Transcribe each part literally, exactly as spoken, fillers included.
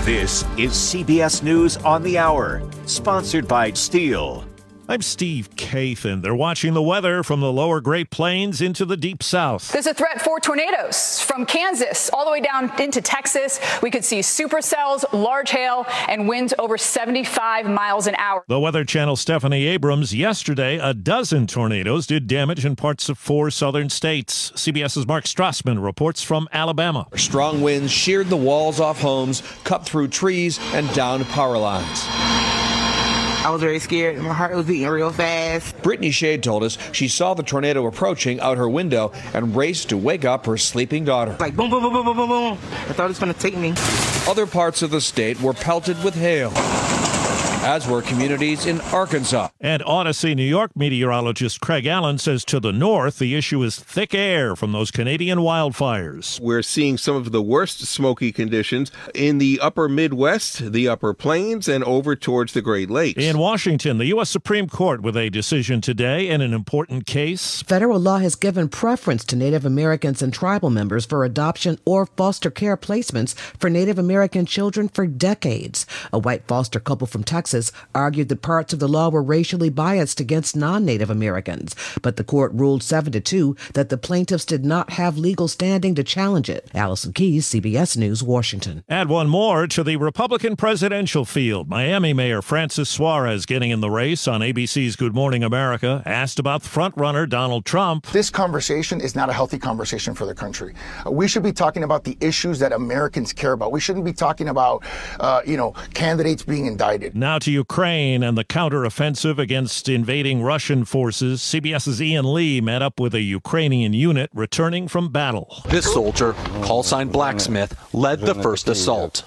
This is C B S News on the Hour, sponsored by Steel. I'm Steve Kathan. They're watching the weather from the lower Great Plains into the deep south. There's a threat for tornadoes from Kansas all the way down into Texas. We could see supercells, large hail, and winds over seventy-five miles an hour. The Weather Channel's Stephanie Abrams. Yesterday, a dozen tornadoes did damage in parts of four southern states. CBS's Mark Strassman reports from Alabama. Strong winds sheared the walls off homes, cut through trees, and downed power lines. I was very scared. My heart was beating real fast. Brittany Shade told us she saw the tornado approaching out her window and raced to wake up her sleeping daughter. Like boom, boom, boom, boom, boom, boom, boom. I thought it was going to take me. Other parts of the state were pelted with hail, as were communities in Arkansas. And Odyssey, New York meteorologist Craig Allen says to the north, the issue is thick air from those Canadian wildfires. We're seeing some of the worst smoky conditions in the upper Midwest, the upper plains, and over towards the Great Lakes. In Washington, the U S Supreme Court with a decision today in an important case. Federal law has given preference to Native Americans and tribal members for adoption or foster care placements for Native American children for decades. A white foster couple from Texas argued that parts of the law were racially biased against non-Native Americans, but the court ruled seven to two that the plaintiffs did not have legal standing to challenge it. Allison Keyes, C B S News, Washington. Add one more to the Republican presidential field. Miami Mayor Francis Suarez getting in the race on A B C's Good Morning America, asked about frontrunner Donald Trump. This conversation is not a healthy conversation for the country. Uh, we should be talking about the issues that Americans care about. We shouldn't be talking about, uh, you know, candidates being indicted. Now to Ukraine and the counteroffensive against invading Russian forces. CBS's Ian Lee met up with a Ukrainian unit returning from battle. This soldier, call sign Blacksmith, led the first assault.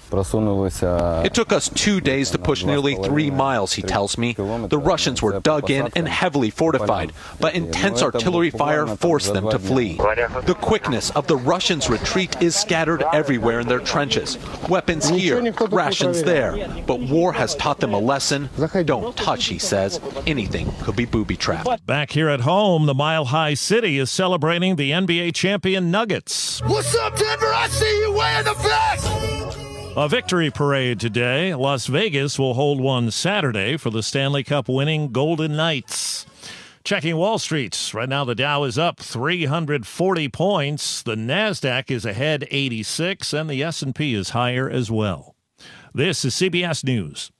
It took us two days to push nearly three miles, he tells me. The Russians were dug in and heavily fortified, but intense artillery fire forced them to flee. The quickness of the Russians' retreat is scattered everywhere in their trenches. Weapons here, rations there, but war has taught them a lesson. Don't touch, he says. Anything could be booby-trapped. Back here at home, the Mile High City is celebrating the N B A champion Nuggets. What's up, Denver? I see you wearing the vest! A victory parade today. Las Vegas will hold one Saturday for the Stanley Cup winning Golden Knights. Checking Wall Street. Right now the Dow is up three hundred forty points. The NASDAQ is ahead eighty-six, and the S and P is higher as well. This is C B S News.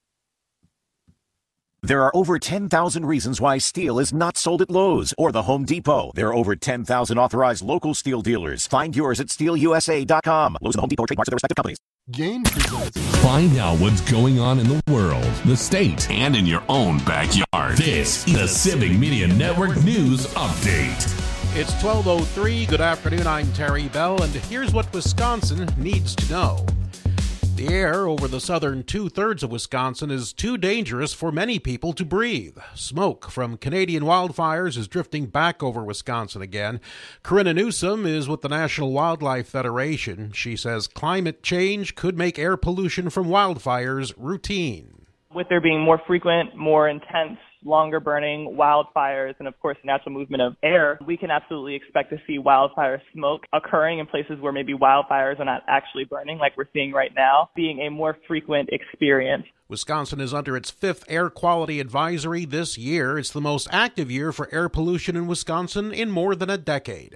There are over ten thousand reasons why steel is not sold at Lowe's or the Home Depot. There are over ten thousand authorized local steel dealers. Find yours at steel u s a dot com. Lowe's and Home Depot trademarks of their respective companies. Game Find out what's going on in the world, the state, and in your own backyard. This is the Civic Media Network News Update. It's twelve oh three. Good afternoon. I'm Terry Bell, and here's what Wisconsin needs to know. The air over the southern two-thirds of Wisconsin is too dangerous for many people to breathe. Smoke from Canadian wildfires is drifting back over Wisconsin again. Corinna Newsom is with the National Wildlife Federation. She says climate change could make air pollution from wildfires routine. With there being more frequent, more intense, longer burning wildfires and, of course, natural movement of air, we can absolutely expect to see wildfire smoke occurring in places where maybe wildfires are not actually burning like we're seeing right now, being a more frequent experience. Wisconsin is under its fifth air quality advisory this year. It's the most active year for air pollution in Wisconsin in more than a decade.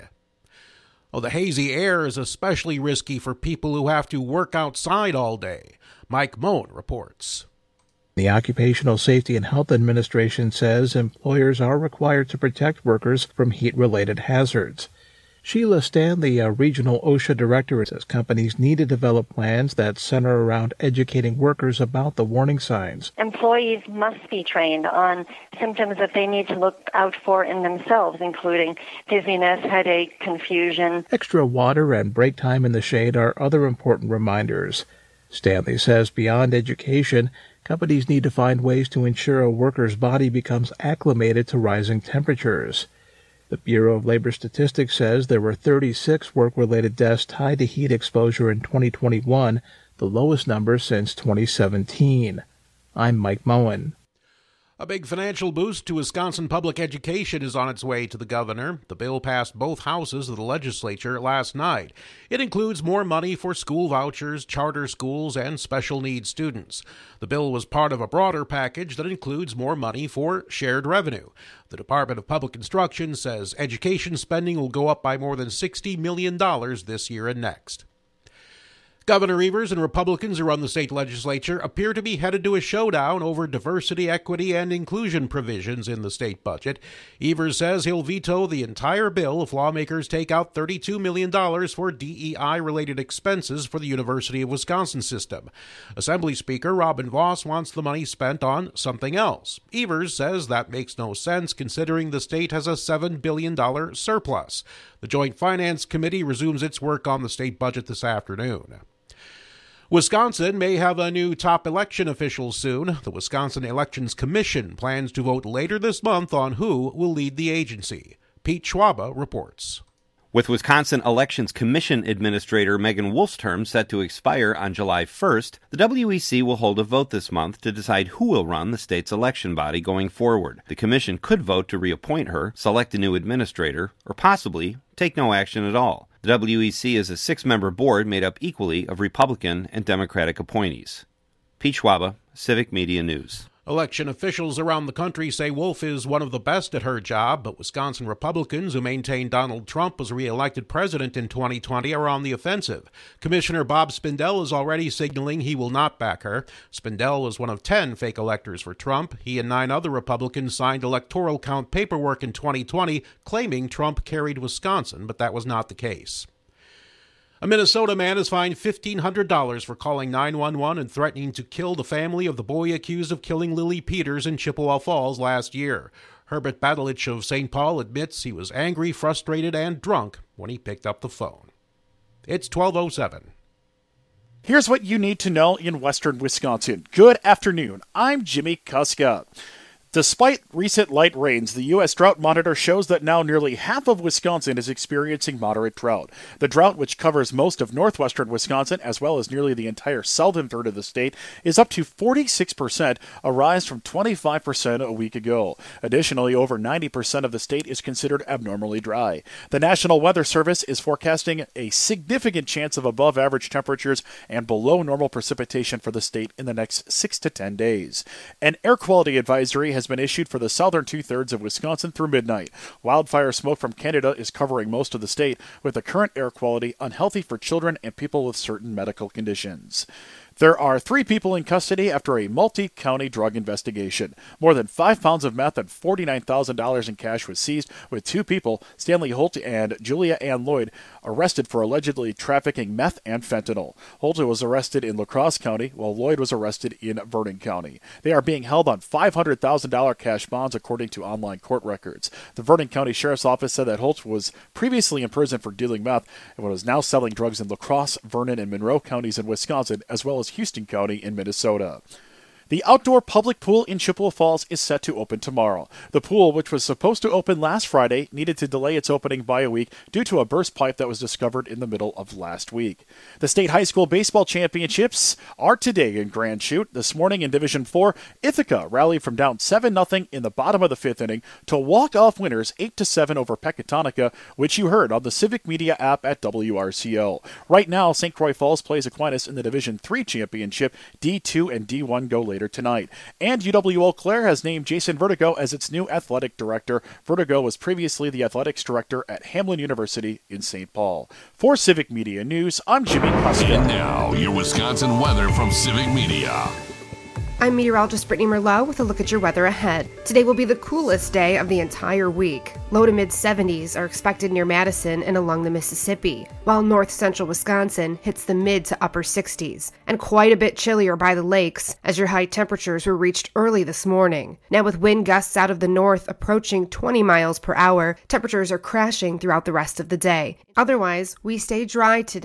Oh, the hazy air is especially risky for people who have to work outside all day. Mike Moen reports. The Occupational Safety and Health Administration says employers are required to protect workers from heat-related hazards. Sheila Stanley, a regional OSHA director, says companies need to develop plans that center around educating workers about the warning signs. Employees must be trained on symptoms that they need to look out for in themselves, including dizziness, headache, confusion. Extra water and break time in the shade are other important reminders. Stanley says beyond education, companies need to find ways to ensure a worker's body becomes acclimated to rising temperatures. The Bureau of Labor Statistics says there were thirty-six work-related deaths tied to heat exposure in twenty twenty-one, the lowest number since twenty seventeen. I'm Mike Moen. A big financial boost to Wisconsin public education is on its way to the governor. The bill passed both houses of the legislature last night. It includes more money for school vouchers, charter schools, and special needs students. The bill was part of a broader package that includes more money for shared revenue. The Department of Public Instruction says education spending will go up by more than sixty million dollars this year and next. Governor Evers and Republicans who run the state legislature appear to be headed to a showdown over diversity, equity, and inclusion provisions in the state budget. Evers says he'll veto the entire bill if lawmakers take out thirty-two million dollars for D E I-related expenses for the University of Wisconsin system. Assembly Speaker Robin Vos wants the money spent on something else. Evers says that makes no sense considering the state has a seven billion dollars surplus. The Joint Finance Committee resumes its work on the state budget this afternoon. Wisconsin may have a new top election official soon. The Wisconsin Elections Commission plans to vote later this month on who will lead the agency. Pete Schwaba reports. With Wisconsin Elections Commission Administrator Megan Wolf's term set to expire on July first, the W E C will hold a vote this month to decide who will run the state's election body going forward. The commission could vote to reappoint her, select a new administrator, or possibly take no action at all. The W E C is a six-member board made up equally of Republican and Democratic appointees. Pete Schwaba, Civic Media News. Election officials around the country say Wolf is one of the best at her job, but Wisconsin Republicans who maintain Donald Trump as re-elected president in twenty twenty are on the offensive. Commissioner Bob Spindell is already signaling he will not back her. Spindell was one of ten fake electors for Trump. He and nine other Republicans signed electoral count paperwork in twenty twenty claiming Trump carried Wisconsin, but that was not the case. A Minnesota man is fined fifteen hundred dollars for calling nine one one and threatening to kill the family of the boy accused of killing Lily Peters in Chippewa Falls last year. Herbert Badalich of Saint Paul admits he was angry, frustrated, and drunk when he picked up the phone. It's twelve oh seven. Here's what you need to know in western Wisconsin. Good afternoon. I'm Jimmy Kuska. Despite recent light rains, the U S Drought Monitor shows that now nearly half of Wisconsin is experiencing moderate drought. The drought, which covers most of northwestern Wisconsin as well as nearly the entire southern third of the state, is up to forty-six percent, a rise from twenty-five percent a week ago. Additionally, over ninety percent of the state is considered abnormally dry. The National Weather Service is forecasting a significant chance of above-average temperatures and below-normal precipitation for the state in the next six to ten days. An air quality advisory has been issued for the southern two-thirds of Wisconsin through midnight. Wildfire smoke from Canada is covering most of the state, with the current air quality unhealthy for children and people with certain medical conditions. There are three people in custody after a multi-county drug investigation. More than five pounds of meth and forty-nine thousand dollars in cash was seized, with two people, Stanley Holt and Julia Ann Lloyd, arrested for allegedly trafficking meth and fentanyl. Holt was arrested in La Crosse County, while Lloyd was arrested in Vernon County. They are being held on five hundred thousand dollars cash bonds, according to online court records. The Vernon County Sheriff's Office said that Holt was previously in prison for dealing meth and was now selling drugs in La Crosse, Vernon, and Monroe counties in Wisconsin, as well as Houston County in Minnesota. The outdoor public pool in Chippewa Falls is set to open tomorrow. The pool, which was supposed to open last Friday, needed to delay its opening by a week due to a burst pipe that was discovered in the middle of last week. The state high school baseball championships are today in Grand Chute. This morning in Division four, Ithaca rallied from down seven nothing in the bottom of the fifth inning to walk off winners eight to seven over Pecatonica, which you heard on the Civic Media app at W R C O. Right now, Saint Croix Falls plays Aquinas in the Division three championship. D two and D one go later tonight. And U W Eau Claire has named Jason Vertigo as its new athletic director. Vertigo was previously the athletics director at Hamline University in Saint Paul. For Civic Media News, I'm Jimmy Kuska. And now, your Wisconsin weather from Civic Media. I'm meteorologist Brittany Merlot with a look at your weather ahead. Today will be the coolest day of the entire week. Low to mid seventies are expected near Madison and along the Mississippi, while north central Wisconsin hits the mid to upper sixties, and quite a bit chillier by the lakes as your high temperatures were reached early this morning. Now with wind gusts out of the north approaching twenty miles per hour, temperatures are crashing throughout the rest of the day. Otherwise, we stay dry today.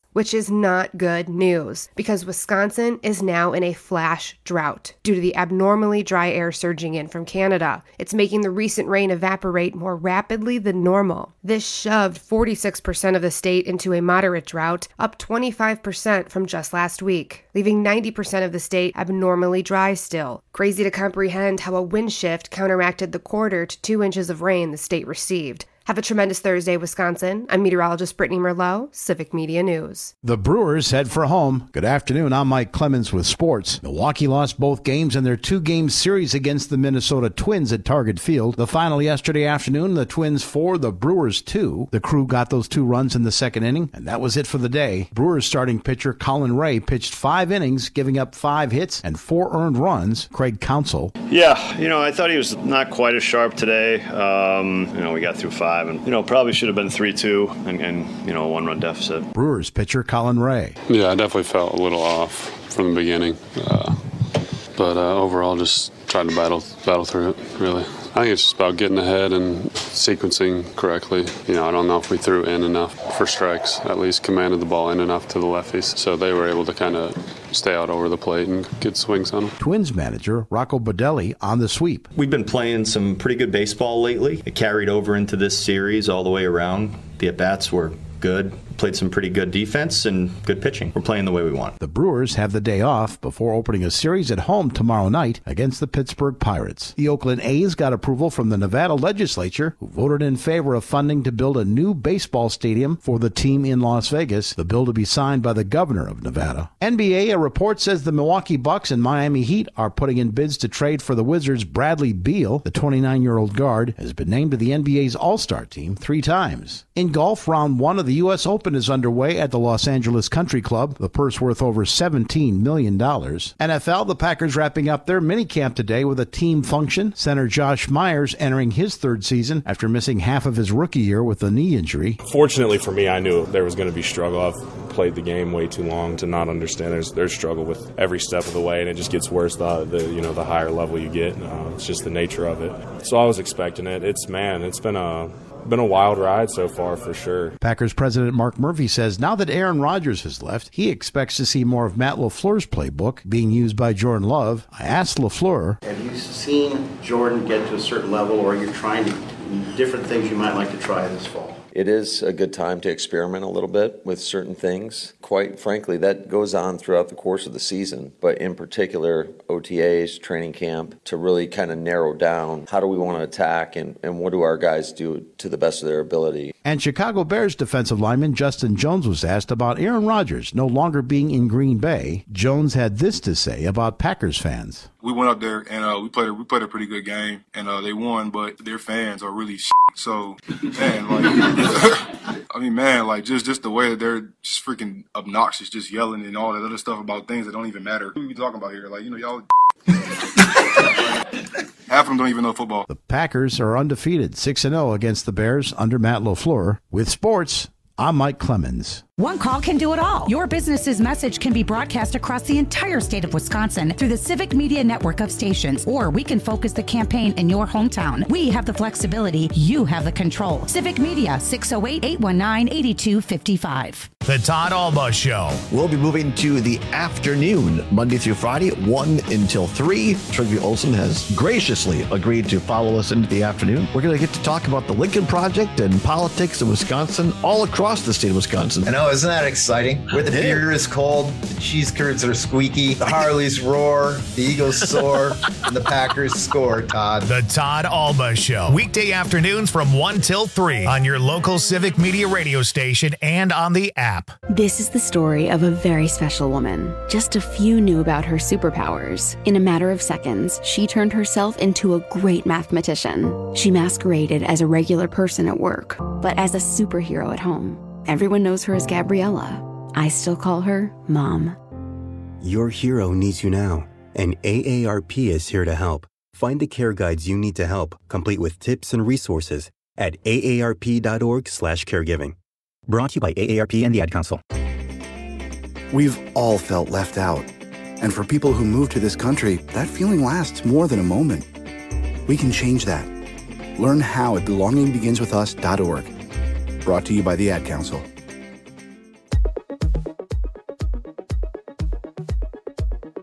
which is not good news because Wisconsin is now in a flash drought due to the abnormally dry air surging in from Canada. It's making the recent rain evaporate more rapidly than normal. This shoved forty-six percent of the state into a moderate drought, up twenty-five percent from just last week, leaving ninety percent of the state abnormally dry still. Crazy to comprehend how a wind shift counteracted the quarter to two inches of rain the state received. Have a tremendous Thursday, Wisconsin. I'm meteorologist Brittany Merlot, Civic Media News. The Brewers head for home. Good afternoon. I'm Mike Clemens with sports. Milwaukee lost both games in their two-game series against the Minnesota Twins at Target Field. The final yesterday afternoon, the Twins four, the Brewers two. The Crew got those two runs in the second inning, and that was it for the day. Brewers starting pitcher Colin Ray pitched five innings, giving up five hits and four earned runs. Craig Counsell. Yeah, you know, I thought he was not quite as sharp today. Um, you know, we got through five. And, you know, probably should have been three two and, and, you know, a one-run deficit. Brewers pitcher Colin Ray. Yeah, I definitely felt a little off from the beginning. Uh, but uh, overall, just tried to battle battle through it, really. I think it's just about getting ahead and sequencing correctly. You know, I don't know if we threw in enough for strikes, at least commanded the ball in enough to the lefties. So they were able to kind of stay out over the plate and get swings on them. Twins manager Rocco Baldelli on the sweep. We've been playing some pretty good baseball lately. It carried over into this series all the way around. The at-bats were good. Played some pretty good defense and good pitching. We're playing the way we want. The Brewers have the day off before opening a series at home tomorrow night against the Pittsburgh Pirates. The Oakland A's got approval from the Nevada legislature, who voted in favor of funding to build a new baseball stadium for the team in Las Vegas, the bill to be signed by the governor of Nevada. N B A, a report says the Milwaukee Bucks and Miami Heat are putting in bids to trade for the Wizards' Bradley Beal. The twenty-nine-year-old guard has been named to the N B A's All-Star team three times. In golf, round one of the U S Open is underway at the Los Angeles Country Club, the purse worth over seventeen million dollars. N F L, the Packers wrapping up their minicamp today with a team function. Center Josh Myers entering his third season after missing half of his rookie year with a knee injury. Fortunately for me, I knew there was going to be struggle. I've played the game way too long to not understand there's there's struggle with every step of the way, and it just gets worse the, the you know the higher level you get. Uh, it's just the nature of it. So I was expecting it. It's man, it's been a Been a wild ride so far, for sure. Packers president Mark Murphy says now that Aaron Rodgers has left, he expects to see more of Matt LaFleur's playbook being used by Jordan Love. I asked LaFleur, have you seen Jordan get to a certain level, or you're trying to different things you might like to try this fall? It is a good time to experiment a little bit with certain things. Quite frankly, that goes on throughout the course of the season, but in particular, O T As, training camp, to really kind of narrow down how do we want to attack and, and what do our guys do to the best of their ability. And Chicago Bears defensive lineman Justin Jones was asked about Aaron Rodgers no longer being in Green Bay. Jones had this to say about Packers fans. We went up there and uh, we played a, we played a pretty good game, and uh, they won, but their fans are really shit. So, man, like, I mean, man, like, just, just the way that they're just freaking obnoxious, just yelling and all that other stuff about things that don't even matter. Who are we talking about here? Like, you know, y'all... Half of them don't even know football. The Packers are undefeated, six and oh against the Bears under Matt LaFleur. With sports, I'm Mike Clemens. One call can do it all. Your business's message can be broadcast across the entire state of Wisconsin through the Civic Media network of stations, or we can focus the campaign in your hometown. We have the flexibility. You have the control. Civic Media, six oh eight, eight one nine, eight two five five. The Todd Alba Show. We'll be moving to the afternoon, Monday through Friday, one until three. Trygve Olsen has graciously agreed to follow us into the afternoon. We're going to get to talk about the Lincoln Project and politics in Wisconsin, all across the state of Wisconsin. I know, isn't that exciting? Where the beer is cold, the cheese curds are squeaky, the Harleys roar, the Eagles soar, and the Packers score, Todd. The Todd Alba Show. Weekday afternoons from one till three on your local Civic Media radio station and on the app. This is the story of a very special woman. Just a few knew about her superpowers. In a matter of seconds, she turned herself into a great mathematician. She masqueraded as a regular person at work, but as a superhero at home. Everyone knows her as Gabriella. I still call her Mom. Your hero needs you now, and A A R P is here to help. Find the care guides you need to help, complete with tips and resources at A A R P dot org slash caregiving. Brought to you by A A R P and the Ad Council. We've all felt left out. And for people who move to this country, that feeling lasts more than a moment. We can change that. Learn how at belonging begins with us dot org. Brought to you by the Ad Council.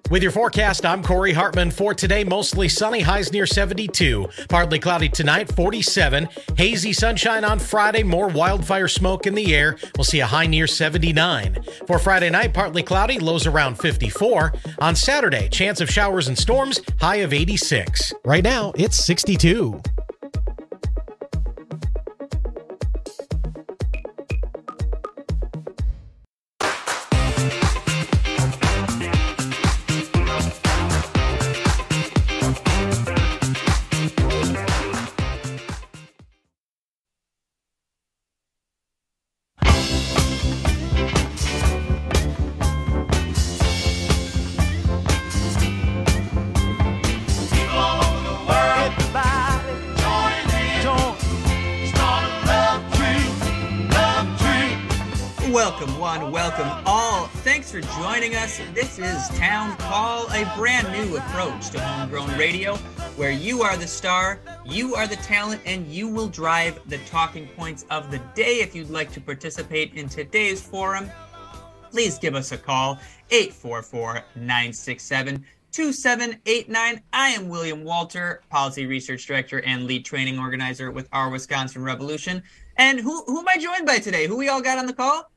With your forecast, I'm Corey Hartman. For today, mostly sunny, highs near seventy-two. Partly cloudy tonight, forty-seven. Hazy sunshine on Friday, more wildfire smoke in the air. We'll see a high near seventy-nine. For Friday night, partly cloudy, lows around fifty-four. On Saturday, chance of showers and storms, high of eighty-six. Right now, it's sixty-two. Welcome one, welcome all. Thanks for joining us. This is Town Call, a brand new approach to homegrown radio where you are the star, you are the talent, and you will drive the talking points of the day. If you'd like to participate in today's forum, please give us a call, eight four four, nine six seven, two seven eight nine. I am William Walter, Policy Research Director and Lead Training Organizer with Our Wisconsin Revolution. And who, who am I joined by today? Who we all got on the call?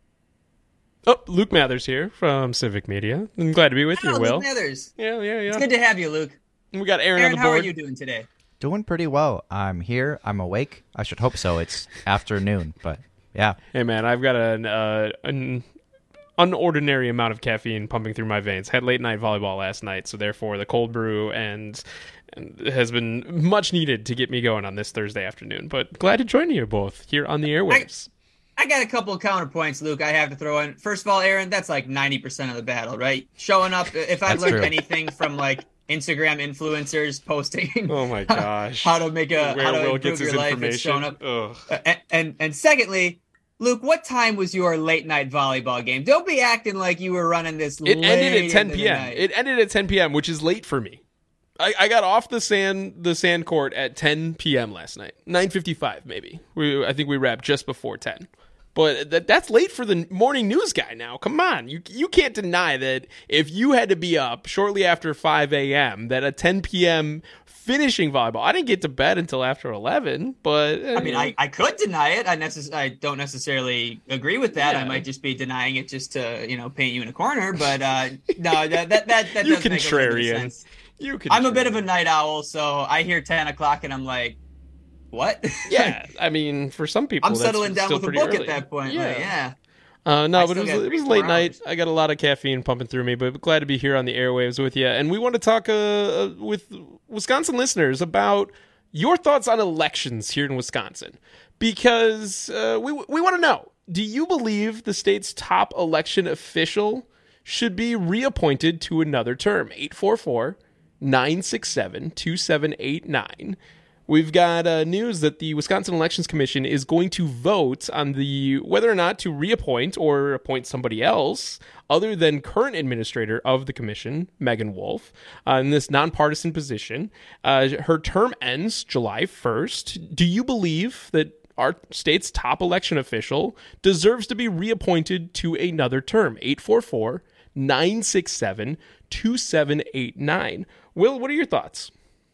Oh, Luke Mathers here from Civic Media. I'm glad to be with Hello, you, Will. Luke Mathers. Yeah, yeah, yeah. It's good to have you, Luke. We got Aaron, Aaron on the how board. are you doing today? Doing pretty well. I'm here. I'm awake. I should hope so. It's afternoon, but yeah. Hey, man, I've got an, uh, an unordinary amount of caffeine pumping through my veins. Had late night volleyball last night, so therefore the cold brew and, and has been much needed to get me going on this Thursday afternoon. But glad to join you both here on the airwaves. I- I got a couple of counterpoints, Luke, I have to throw in. First of all, Aaron, that's like ninety percent of the battle, right? Showing up, if I've learned true. anything from like Instagram influencers posting oh my gosh, how to make a Where how to Will improve your life, it's showing up. Ugh. And, and and secondly, Luke, what time was your late night volleyball game? Don't be acting like you were running this. It ended at ten p.m. It ended at ten p.m., which is late for me. I, I got off the sand the sand court at ten p.m. last night, nine fifty-five maybe. We I think we wrapped just before ten. But that that's late for the morning news guy now. Come on. You you can't deny that if you had to be up shortly after five a.m., that a ten p.m. finishing volleyball. I didn't get to bed until after eleven, but... Uh, I mean, I, I could deny it. I necess- I don't necessarily agree with that. Yeah. I might just be denying it just to, you know, paint you in a corner. But uh, no, that that, that, that you does make a little bit of sense. You I'm a bit of a night owl, so I hear ten o'clock and I'm like, what? Yeah, I mean, for some people, I'm that's settling down still with a pretty book early. at that point. Yeah. Like, yeah. Uh, no, I but it still was, got it was three, late four night. hours. I got a lot of caffeine pumping through me, but glad to be here on the airwaves with you. And we want to talk uh, with Wisconsin listeners about your thoughts on elections here in Wisconsin, because uh, we we want to know: do you believe the state's top election official should be reappointed to another term? eight four four, nine six seven, two seven eight nine. We've got uh, news that the Wisconsin Elections Commission is going to vote on the whether or not to reappoint or appoint somebody else other than current administrator of the commission, Megan Wolf, uh, in this nonpartisan position. Uh, her term ends July first. Do you believe that our state's top election official deserves to be reappointed to another term? eight four four, nine six seven, two seven eight nine. Will, what are your thoughts?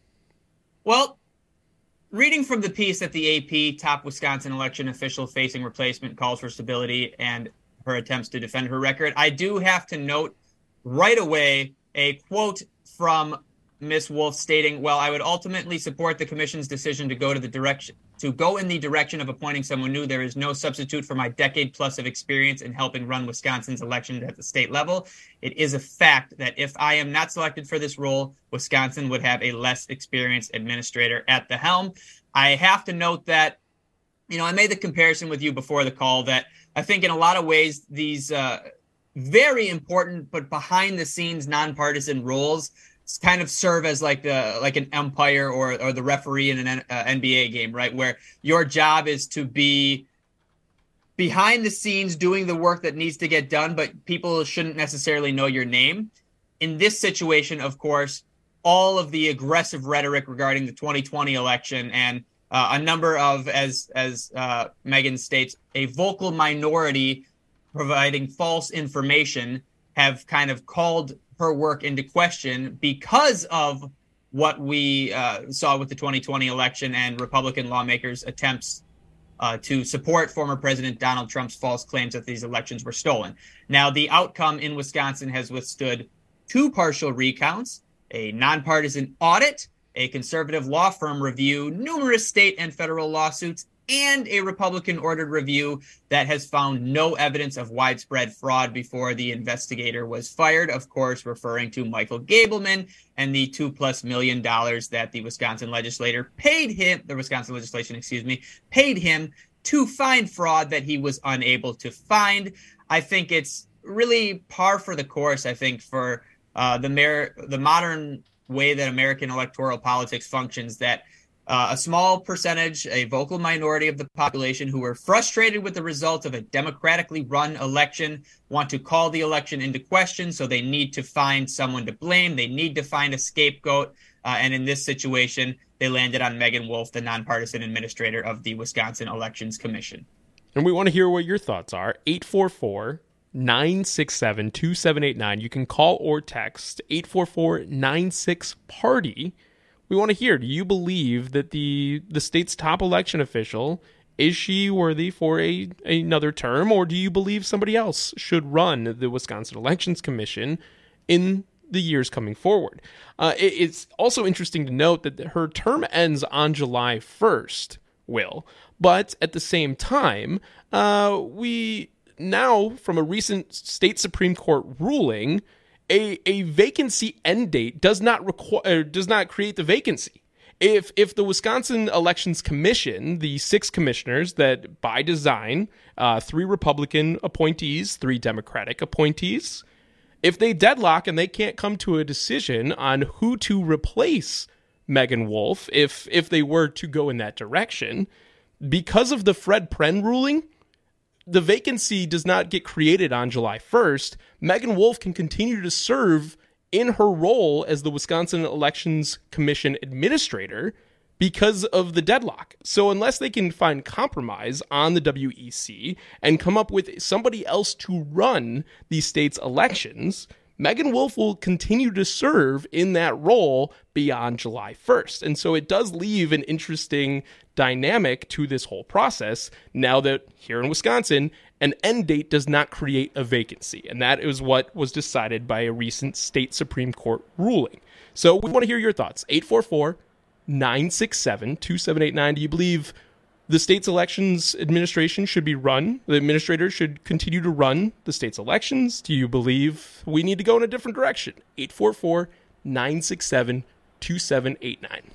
Well, reading from the piece that the A P, top Wisconsin election official facing replacement, calls for stability and her attempts to defend her record, I do have to note right away a quote from Miss Wolf stating, "Well, I would ultimately support the commission's decision to go to the direction to go in the direction of appointing someone new. There is no substitute for my decade plus of experience in helping run Wisconsin's elections at the state level. It is a fact that if I am not selected for this role, Wisconsin would have a less experienced administrator at the helm." I have to note that, you know, I made the comparison with you before the call that I think in a lot of ways these uh, very important but behind the scenes nonpartisan roles kind of serve as like the like an umpire or or the referee in an uh, N B A game, right? Where your job is to be behind the scenes doing the work that needs to get done, but people shouldn't necessarily know your name. In this situation, of course, all of the aggressive rhetoric regarding the twenty twenty election and uh, a number of, as as uh, Megan states, a vocal minority providing false information have kind of called her work into question because of what we uh, saw with the twenty twenty election and Republican lawmakers' attempts uh, to support former President Donald Trump's false claims that these elections were stolen. Now, the outcome in Wisconsin has withstood two partial recounts, a nonpartisan audit, a conservative law firm review, numerous state and federal lawsuits, and a Republican-ordered review that has found no evidence of widespread fraud before the investigator was fired, of course, referring to Michael Gableman and the two plus million dollars that the Wisconsin legislator paid him, the Wisconsin legislation, excuse me, paid him to find fraud that he was unable to find. I think it's really par for the course, I think, for uh, the, mer- the modern way that American electoral politics functions, that Uh, a small percentage, a vocal minority of the population who were frustrated with the results of a democratically run election, want to call the election into question, so they need to find someone to blame. They need to find a scapegoat. Uh, and in this situation, they landed on Megan Wolf, the nonpartisan administrator of the Wisconsin Elections Commission. And we want to hear what your thoughts are. eight four four, nine six seven, two seven eight nine. You can call or text eight four four, nine six, party. We want to hear, do you believe that the the state's top election official, is she worthy for a another term, or do you believe somebody else should run the Wisconsin Elections Commission in the years coming forward? Uh, it, it's also interesting to note that her term ends on July first, Will, but at the same time, uh, we now, from a recent state Supreme Court ruling, A, a vacancy end date does not require does not create the vacancy. If if the Wisconsin Elections Commission, the six commissioners that by design, uh, three Republican appointees, three Democratic appointees, if they deadlock and they can't come to a decision on who to replace Megan Wolf, if if they were to go in that direction, because of the Fred Pren ruling, the vacancy does not get created on July first. Megan Wolf can continue to serve in her role as the Wisconsin Elections Commission administrator because of the deadlock. So unless they can find compromise on the W E C and come up with somebody else to run the state's elections, Megan Wolf will continue to serve in that role beyond July first. And so it does leave an interesting dynamic to this whole process now that here in Wisconsin, an end date does not create a vacancy. And that is what was decided by a recent state Supreme Court ruling. So we want to hear your thoughts. eight four four, nine six seven, two seven eight nine. Do you believe the state's elections administration should be run? The administrator should continue to run the state's elections? Do you believe we need to go in a different direction? eight four four, nine six seven, two seven eight nine.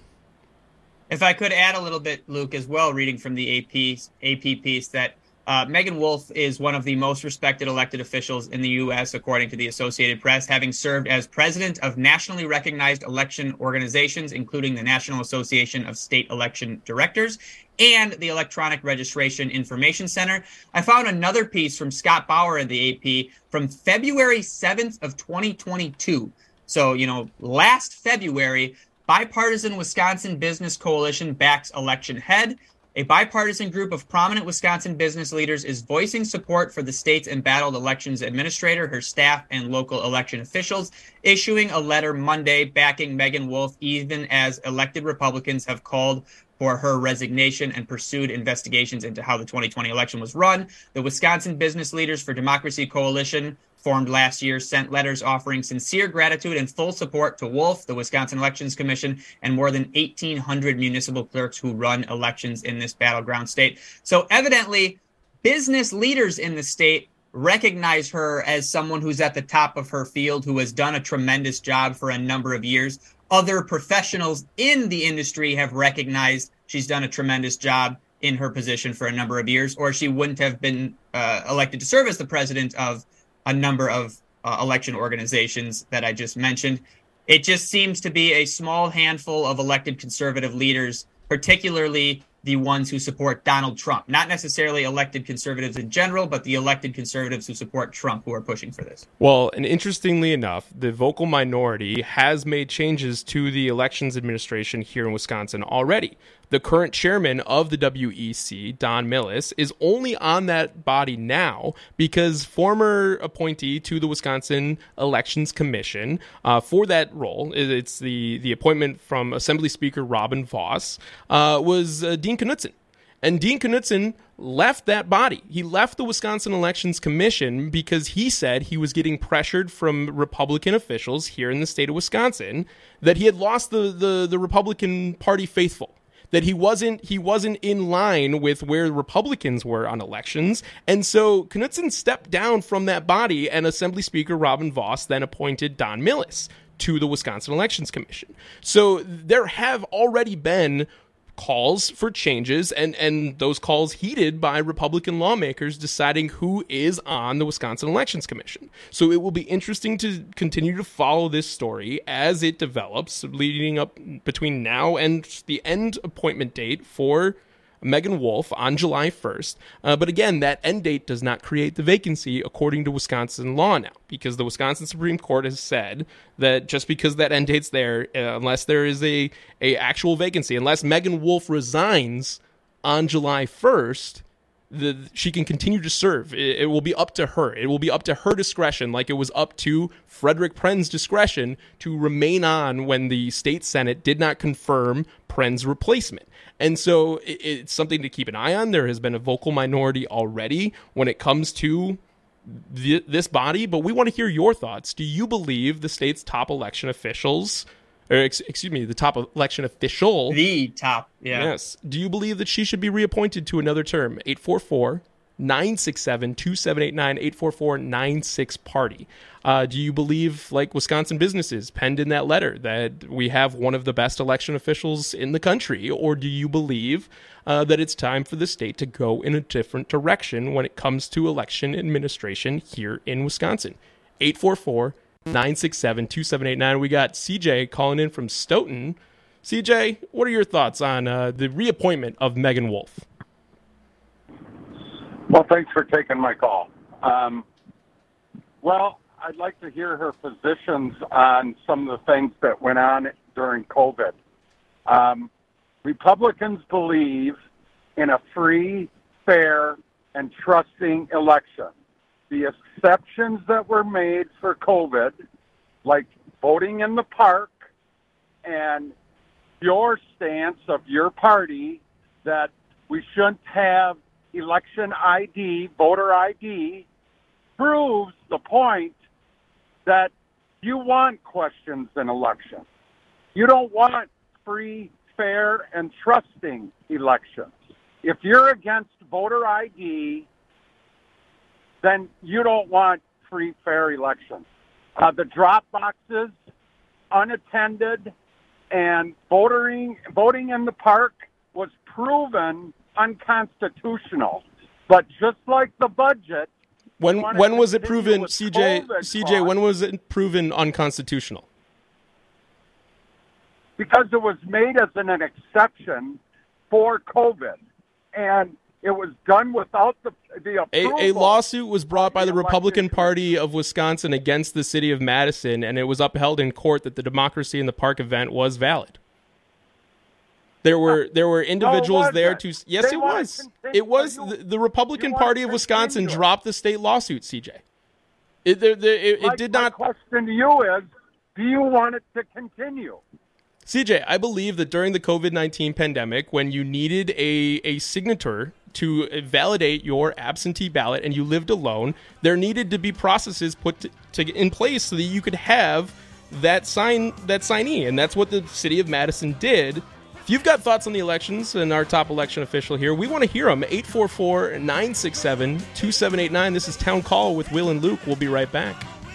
If I could add a little bit, Luke, as well, reading from the A P, A P piece, that uh, Megan Wolf is one of the most respected elected officials in the U S, according to the Associated Press, having served as president of nationally recognized election organizations, including the National Association of State Election Directors and the Electronic Registration Information Center. I found another piece from Scott Bauer in the A P from February seventh of twenty twenty-two. So, you know, last February, Bipartisan Wisconsin Business Coalition backs election head. A bipartisan group of prominent Wisconsin business leaders is voicing support for the state's embattled elections administrator, her staff, and local election officials, issuing a letter Monday backing Megan Wolf, even as elected Republicans have called for her resignation and pursued investigations into how the twenty twenty election was run. The Wisconsin Business Leaders for Democracy Coalition, formed last year, sent letters offering sincere gratitude and full support to Wolf, the Wisconsin Elections Commission, and more than eighteen hundred municipal clerks who run elections in this battleground state. So evidently, business leaders in the state recognize her as someone who's at the top of her field, who has done a tremendous job for a number of years. Other professionals in the industry have recognized she's done a tremendous job in her position for a number of years, or she wouldn't have been uh, elected to serve as the president of a number of uh, election organizations that I just mentioned. It just seems to be a small handful of elected conservative leaders, particularly the ones who support Donald Trump. Not necessarily elected conservatives in general, but the elected conservatives who support Trump who are pushing for this. Well, and interestingly enough, the vocal minority has made changes to the elections administration here in Wisconsin already. the current chairman of the W E C, Don Millis, is only on that body now because former appointee to the Wisconsin Elections Commission uh, for that role, it's the, the appointment from Assembly Speaker Robin Vos, uh, was uh, Dean Knudsen. And Dean Knudsen left that body. He left the Wisconsin Elections Commission because he said he was getting pressured from Republican officials here in the state of Wisconsin that he had lost the, the, the Republican Party faithful, that he wasn't he wasn't in line with where Republicans were on elections. And so Knudsen stepped down from that body, and Assembly Speaker Robin Vos then appointed Don Millis to the Wisconsin Elections Commission. So there have already been calls for changes, and, and those calls heeded by Republican lawmakers deciding who is on the Wisconsin Elections Commission. So it will be interesting to continue to follow this story as it develops, leading up between now and the end appointment date for Megan Wolf on July first. Uh, but again, that end date does not create the vacancy according to Wisconsin law now, because the Wisconsin Supreme Court has said that just because that end date's there, uh, unless there is a, a actual vacancy, unless Megan Wolf resigns on July first, the, she can continue to serve. It, it will be up to her. It will be up to her discretion, like it was up to Frederick Prenn's discretion to remain on when the state Senate did not confirm Prenn's replacement. And so it, it's something to keep an eye on. There has been a vocal minority already when it comes to th- this body, but we want to hear your thoughts. Do you believe the state's top election officials, or ex- excuse me, the top election official, the top, yeah. Yes. Do you believe that she should be reappointed to another term? eight four four, nine six seven, two seven eight nine, eight four four, nine six party. Uh, do you believe, like Wisconsin businesses penned in that letter, that we have one of the best election officials in the country? Or do you believe uh, that it's time for the state to go in a different direction when it comes to election administration here in Wisconsin? eight four four, nine six seven, two seven eight nine. We got C J calling in from Stoughton. C J, what are your thoughts on uh, the reappointment of Megan Wolf? Well, thanks for taking my call. Um, well, I'd like to hear her positions on some of the things that went on during COVID. Um, Republicans believe in a free, fair, and trusting election. The exceptions that were made for COVID, like voting in the park and your stance of your party that we shouldn't have election I D, voter I D, proves the point that you want questions in elections. You don't want free, fair, and trusting elections. If you're against voter I D, then you don't want free, fair elections. Uh, the drop boxes, unattended, and voting, voting in the park was proven unconstitutional. But just like the budget, when when was it proven, C J? C J, when was it proven unconstitutional? Because it was made as an, an exception for COVID, and it was done without the the approval. A, a lawsuit was brought by the Republican Party of Wisconsin against the city of Madison, and it was upheld in court that the Democracy in the Park event was valid. There were there were individuals no, there to yes, they it was. It was the, the Republican Party of Wisconsin dropped the state lawsuit. C J, it the, the, it, my, it did my not. My question to you is: do you want it to continue? C J, I believe that during the COVID nineteen pandemic, when you needed a a signature to validate your absentee ballot and you lived alone, there needed to be processes put to, to in place so that you could have that sign that signee, and that's what the city of Madison did. If you've got thoughts on the elections and our top election official here, we want to hear them. eight four four, nine six seven, two seven eight nine. This is Town Call with Will and Luke. We'll be right back.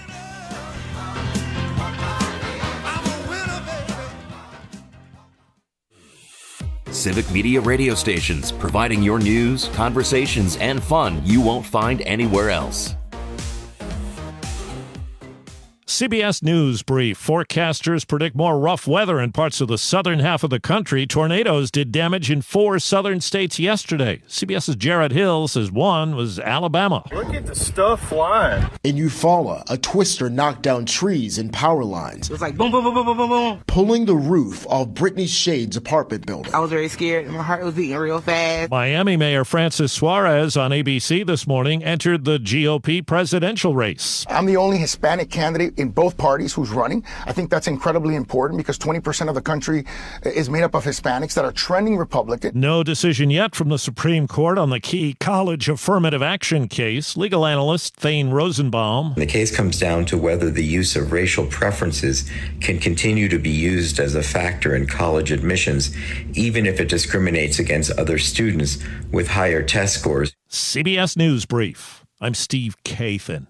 Civic Media radio stations, providing your news, conversations, and fun you won't find anywhere else. C B S News Brief. Forecasters predict more rough weather in parts of the southern half of the country. Tornadoes did damage in four southern states yesterday. CBS's Jared Hill says one was Alabama. Look at the stuff flying. In Eufaula, a twister knocked down trees and power lines. It was like boom, boom, boom, boom, boom, boom, boom. Pulling the roof off Brittany Shade's apartment building. I was very scared. My heart was beating real fast. Miami Mayor Francis Suarez on A B C this morning entered the G O P presidential race. I'm the only Hispanic candidate in both parties who's running. I think that's incredibly important because twenty percent of the country is made up of Hispanics that are trending Republican. No decision yet from the Supreme Court on the key college affirmative action case. Legal analyst Thane Rosenbaum. The case comes down to whether the use of racial preferences can continue to be used as a factor in college admissions, even if it discriminates against other students with higher test scores. C B S News Brief. I'm Steve Kathan.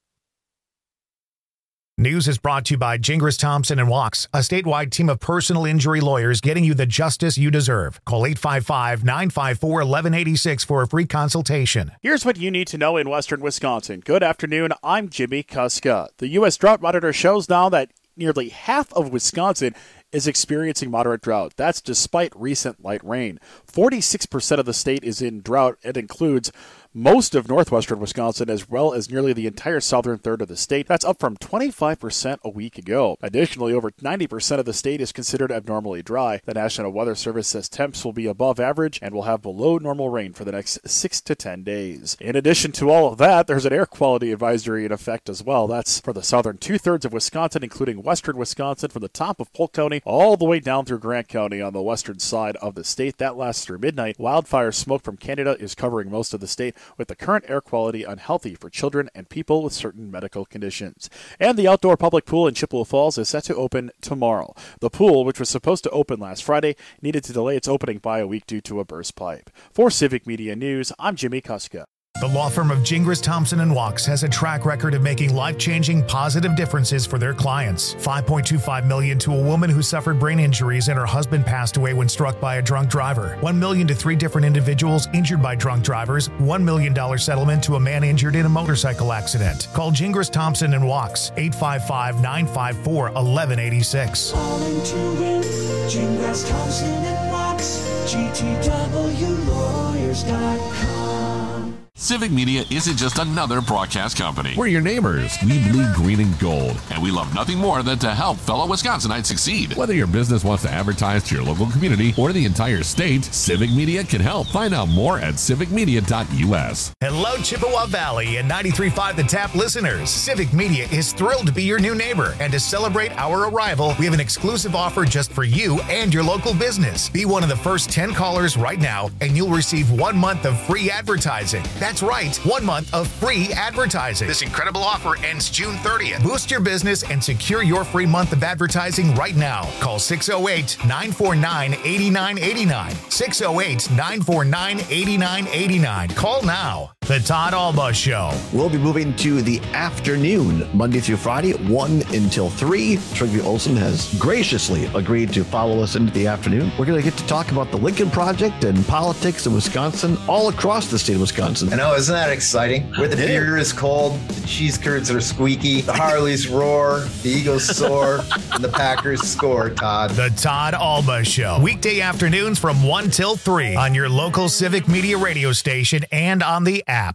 News is brought to you by Gingras Thompson and Walks, a statewide team of personal injury lawyers getting you the justice you deserve. Call eight five five, nine five four, one one eight six for a free consultation. Here's what you need to know in western Wisconsin. Good afternoon. I'm Jimmy Kuska. The U S Drought Monitor shows now that nearly half of Wisconsin is experiencing moderate drought. That's despite recent light rain. forty-six percent of the state is in drought. It includes most of northwestern Wisconsin, as well as nearly the entire southern third of the state. That's up from twenty-five percent a week ago. Additionally, over ninety percent of the state is considered abnormally dry. The National Weather Service says temps will be above average and will have below normal rain for the next six to ten days. In addition to all of that, there's an air quality advisory in effect as well. That's for the southern two-thirds of Wisconsin, including western Wisconsin, from the top of Polk County all the way down through Grant County on the western side of the state. That lasts through midnight. Wildfire smoke from Canada is covering most of the state, with the current air quality unhealthy for children and people with certain medical conditions. And the outdoor public pool in Chippewa Falls is set to open tomorrow. The pool, which was supposed to open last Friday, needed to delay its opening by a week due to a burst pipe. For Civic Media News, I'm Jimmy Kuska. The law firm of Gingras Thompson and Walks has a track record of making life-changing positive differences for their clients. five point two five million dollars to a woman who suffered brain injuries and her husband passed away when struck by a drunk driver. one million dollars to three different individuals injured by drunk drivers. one million dollars settlement to a man injured in a motorcycle accident. Call Gingras Thompson and Walks, eight five five, nine five four, one one eight six. Calling to win, Gingras Thompson and Walks, G T W lawyers dot com. Civic Media isn't just another broadcast company. We're your neighbors. We bleed green and gold. And we love nothing more than to help fellow Wisconsinites succeed. Whether your business wants to advertise to your local community or the entire state, Civic Media can help. Find out more at civic media dot u s. Hello, Chippewa Valley and ninety-three point five The Tap listeners. Civic Media is thrilled to be your new neighbor. And to celebrate our arrival, we have an exclusive offer just for you and your local business. Be one of the first ten callers right now, and you'll receive one month of free advertising. That's right, one month of free advertising. This incredible offer ends June thirtieth. Boost your business and secure your free month of advertising right now. Call six oh eight, nine four nine, eight nine eight nine. six oh eight, nine four nine, eight nine eight nine. Call now. The Todd Alba Show. We'll be moving to the afternoon, Monday through Friday, one until three. Trygve Olsen has graciously agreed to follow us into the afternoon. We're going to get to talk about the Lincoln Project and politics in Wisconsin, all across the state of Wisconsin. I know, isn't that exciting? Where the beer is cold, the cheese curds are squeaky, the Harleys roar, the Eagles soar, and the Packers score, Todd. The Todd Alba Show. Weekday afternoons from one till three on your local Civic Media radio station and on the app.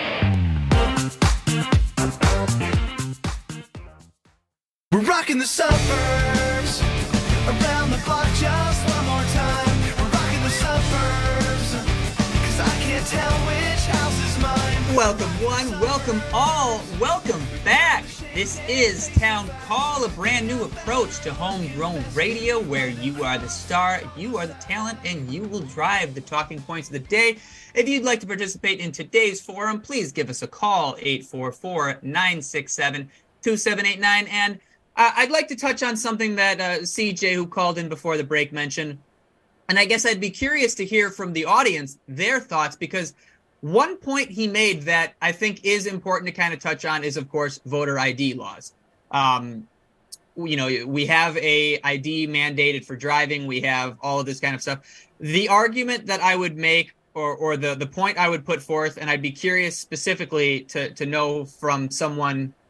We're rocking the suburbs, around the clock just one more time. We're rocking the suburbs, cause I can't tell which house is mine. Welcome one, welcome all, welcome back. This is Town Call, a brand new approach to homegrown radio where you are the star, you are the talent, and you will drive the talking points of the day. If you'd like to participate in today's forum, please give us a call, eight four four, nine six seven, two seven eight nine. And uh, I'd like to touch on something that uh, C J, who called in before the break, mentioned. And I guess I'd be curious to hear from the audience their thoughts, because one point he made that I think is important to kind of touch on is, of course, voter I D laws. Um, you know, we have a I D mandated for driving. We have all of this kind of stuff. The argument that I would make, or or the, the point I would put forth, and I'd be curious specifically to, to know from someone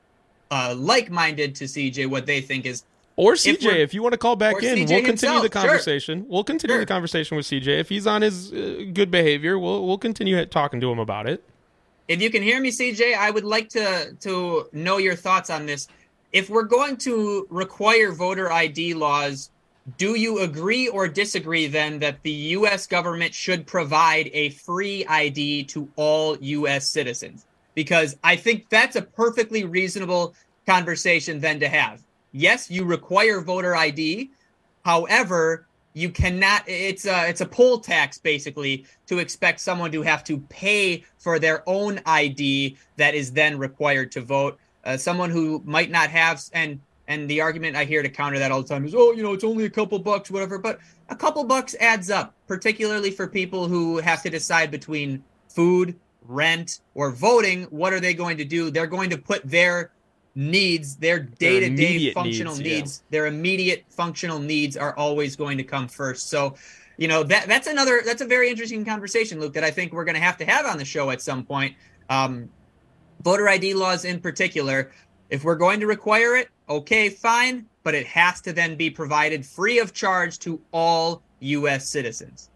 uh, like-minded to C J what they think is. Or C J, if, if you want to call back in, C J we'll continue himself. the conversation. Sure. We'll continue Sure. the conversation with C J. If he's on his uh, good behavior, we'll we'll continue talking to him about it. If you can hear me, C J, I would like to to know your thoughts on this. If we're going to require voter I D laws, do you agree or disagree then that the U S government should provide a free I D to all U S citizens? Because I think that's a perfectly reasonable conversation then to have. Yes, you require voter I D. However, you cannot, it's a, it's a poll tax basically to expect someone to have to pay for their own I D that is then required to vote. Uh, someone who might not have, and and the argument I hear to counter that all the time is, oh, you know, it's only a couple bucks, whatever. But a couple bucks adds up, particularly for people who have to decide between food, rent, or voting. What are they going to do? They're going to put their needs, their day-to-day functional needs, needs yeah. their immediate functional needs are always going to come first. So, you know, that that's another, that's a very interesting conversation, Luke, that I think we're going to have to have on the show at some point. Um, voter I D laws in particular, if we're going to require it, okay, fine, but it has to then be provided free of charge to all U S citizens.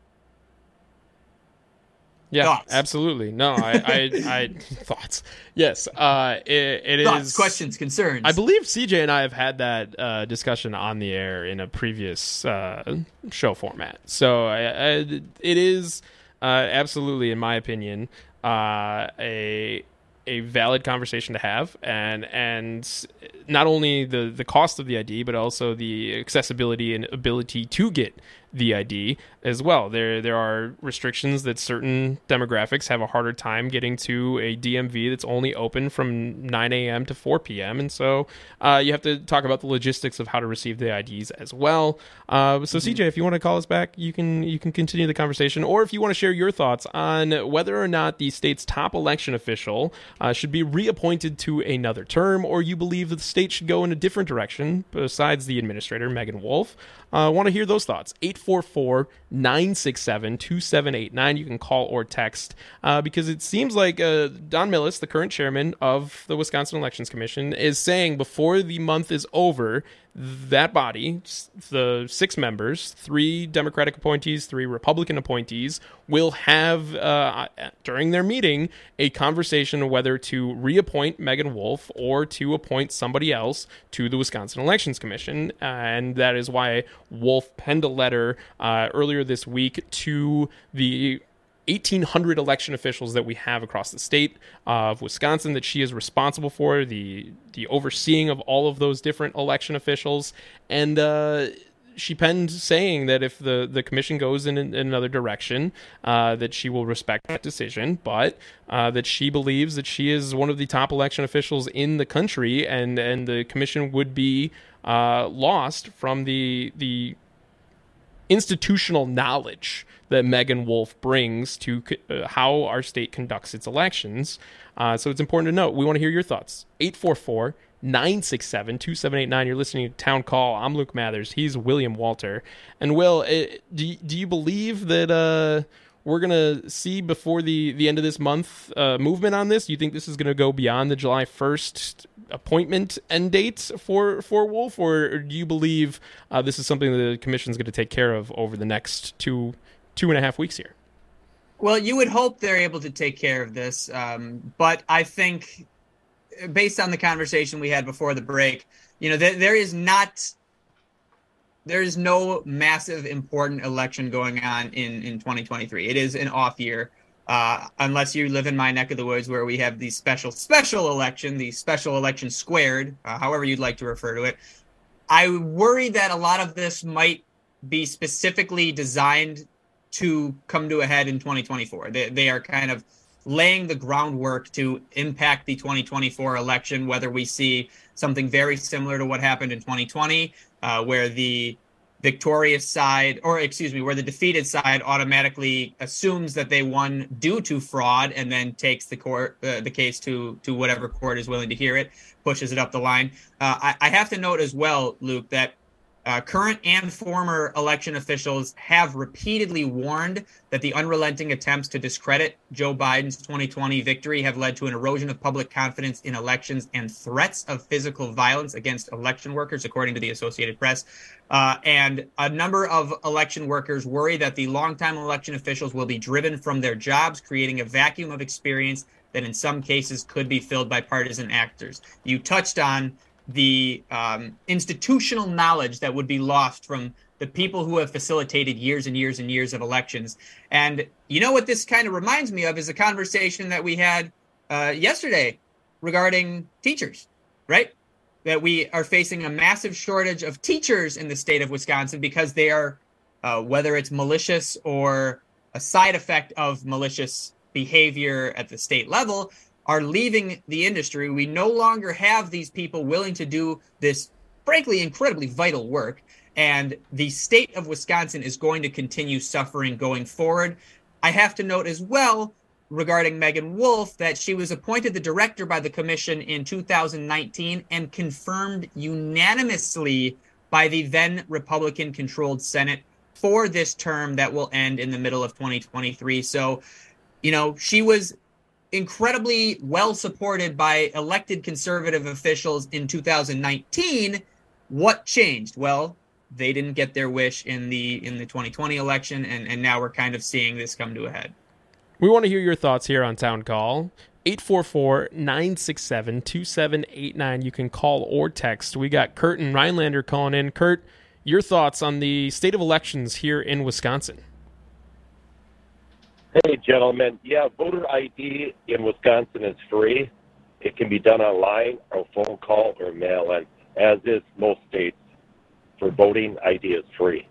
Yeah, thoughts? Absolutely. No, I, I, I thoughts. Yes, uh, it, it thoughts, is. Questions, concerns. I believe C J and I have had that uh, discussion on the air in a previous uh, show format. So I, I, it is uh, absolutely, in my opinion, uh, a a valid conversation to have, and and not only the the cost of the I D, but also the accessibility and ability to get the I D as well. There there are restrictions that certain demographics have a harder time getting to a D M V that's only open from nine a.m. to four p.m. And so uh, you have to talk about the logistics of how to receive the I Ds as well. Uh, so mm-hmm. C J, if you want to call us back, you can you can continue the conversation, or if you want to share your thoughts on whether or not the state's top election official uh, should be reappointed to another term, or you believe that the state should go in a different direction besides the administrator, Megan Wolf. I uh, want to hear those thoughts. eight four four, nine six seven, two seven eight nine. You can call or text uh, because it seems like uh, Don Millis, the current chairman of the Wisconsin Elections Commission, is saying before the month is over, that body, the six members, three Democratic appointees, three Republican appointees, will have, uh, during their meeting, a conversation whether to reappoint Megan Wolf or to appoint somebody else to the Wisconsin Elections Commission. Uh, and that is why Wolf penned a letter uh, earlier this week to the eighteen hundred election officials that we have across the state of Wisconsin that she is responsible for, the the overseeing of all of those different election officials. And uh, she penned saying that if the, the commission goes in, in another direction, uh, that she will respect that decision, but uh, that she believes that she is one of the top election officials in the country, and, and the commission would be uh, lost from the the institutional knowledge that Megan Wolf brings to uh, how our state conducts its elections. Uh, so it's important to note. We want to hear your thoughts. eight four four, nine six seven, two seven eight nine. You're listening to Town Call. I'm Luke Mathers. He's William Walter. And Will, it, do, do you believe that uh, we're going to see before the, the end of this month uh, movement on this? Do you think this is going to go beyond the July first appointment end date for, for Wolf? Or do you believe uh, this is something the commission's going to take care of over the next two two and a half weeks here? Well, you would hope they're able to take care of this. Um, but I think based on the conversation we had before the break, you know, there, there is not, there is no massive important election going on in, in twenty twenty-three. It is an off year, uh, unless you live in my neck of the woods where we have the special, special election, the special election squared, uh, however you'd like to refer to it. I worry that a lot of this might be specifically designed to come to a head in twenty twenty-four. They, they are kind of laying the groundwork to impact the twenty twenty-four election, whether we see something very similar to what happened in twenty twenty, uh, where the victorious side, or excuse me, where the defeated side automatically assumes that they won due to fraud and then takes the court, uh, the case to, to whatever court is willing to hear it, pushes it up the line. Uh, I, I have to note as well, Luke, that Uh, current and former election officials have repeatedly warned that the unrelenting attempts to discredit Joe Biden's twenty twenty victory have led to an erosion of public confidence in elections and threats of physical violence against election workers, according to the Associated Press. Uh, and a number of election workers worry that the longtime election officials will be driven from their jobs, creating a vacuum of experience that in some cases could be filled by partisan actors. You touched on the um, institutional knowledge that would be lost from the people who have facilitated years and years and years of elections. And you know what this kind of reminds me of is a conversation that we had uh, yesterday regarding teachers, right? That we are facing a massive shortage of teachers in the state of Wisconsin because they are, uh, whether it's malicious or a side effect of malicious behavior at the state level, are leaving the industry. We no longer have these people willing to do this, frankly, incredibly vital work. And the state of Wisconsin is going to continue suffering going forward. I have to note as well regarding Megan Wolf that she was appointed the director by the commission in two thousand nineteen and confirmed unanimously by the then Republican-controlled Senate for this term that will end in the middle of twenty twenty-three. So, you know, she was incredibly well supported by elected conservative officials in two thousand nineteen. What changed? Well, they didn't get their wish in the in the twenty twenty election, and, and now we're kind of seeing this come to a head. We want to hear your thoughts here on Town Call. eight four four, nine six seven, two seven eight nine. You can call or text. We got Kurt and Rhinelander calling in. Kurt, your thoughts on the state of elections here in Wisconsin? Hey, gentlemen. Yeah, voter I D in Wisconsin is free. It can be done online or phone call or mail-in, as is most states. For voting, I D is free.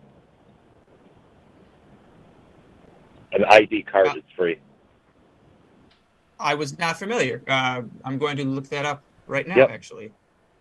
An I D card uh, is free. I was not familiar. Uh, I'm going to look that up right now, yep. actually.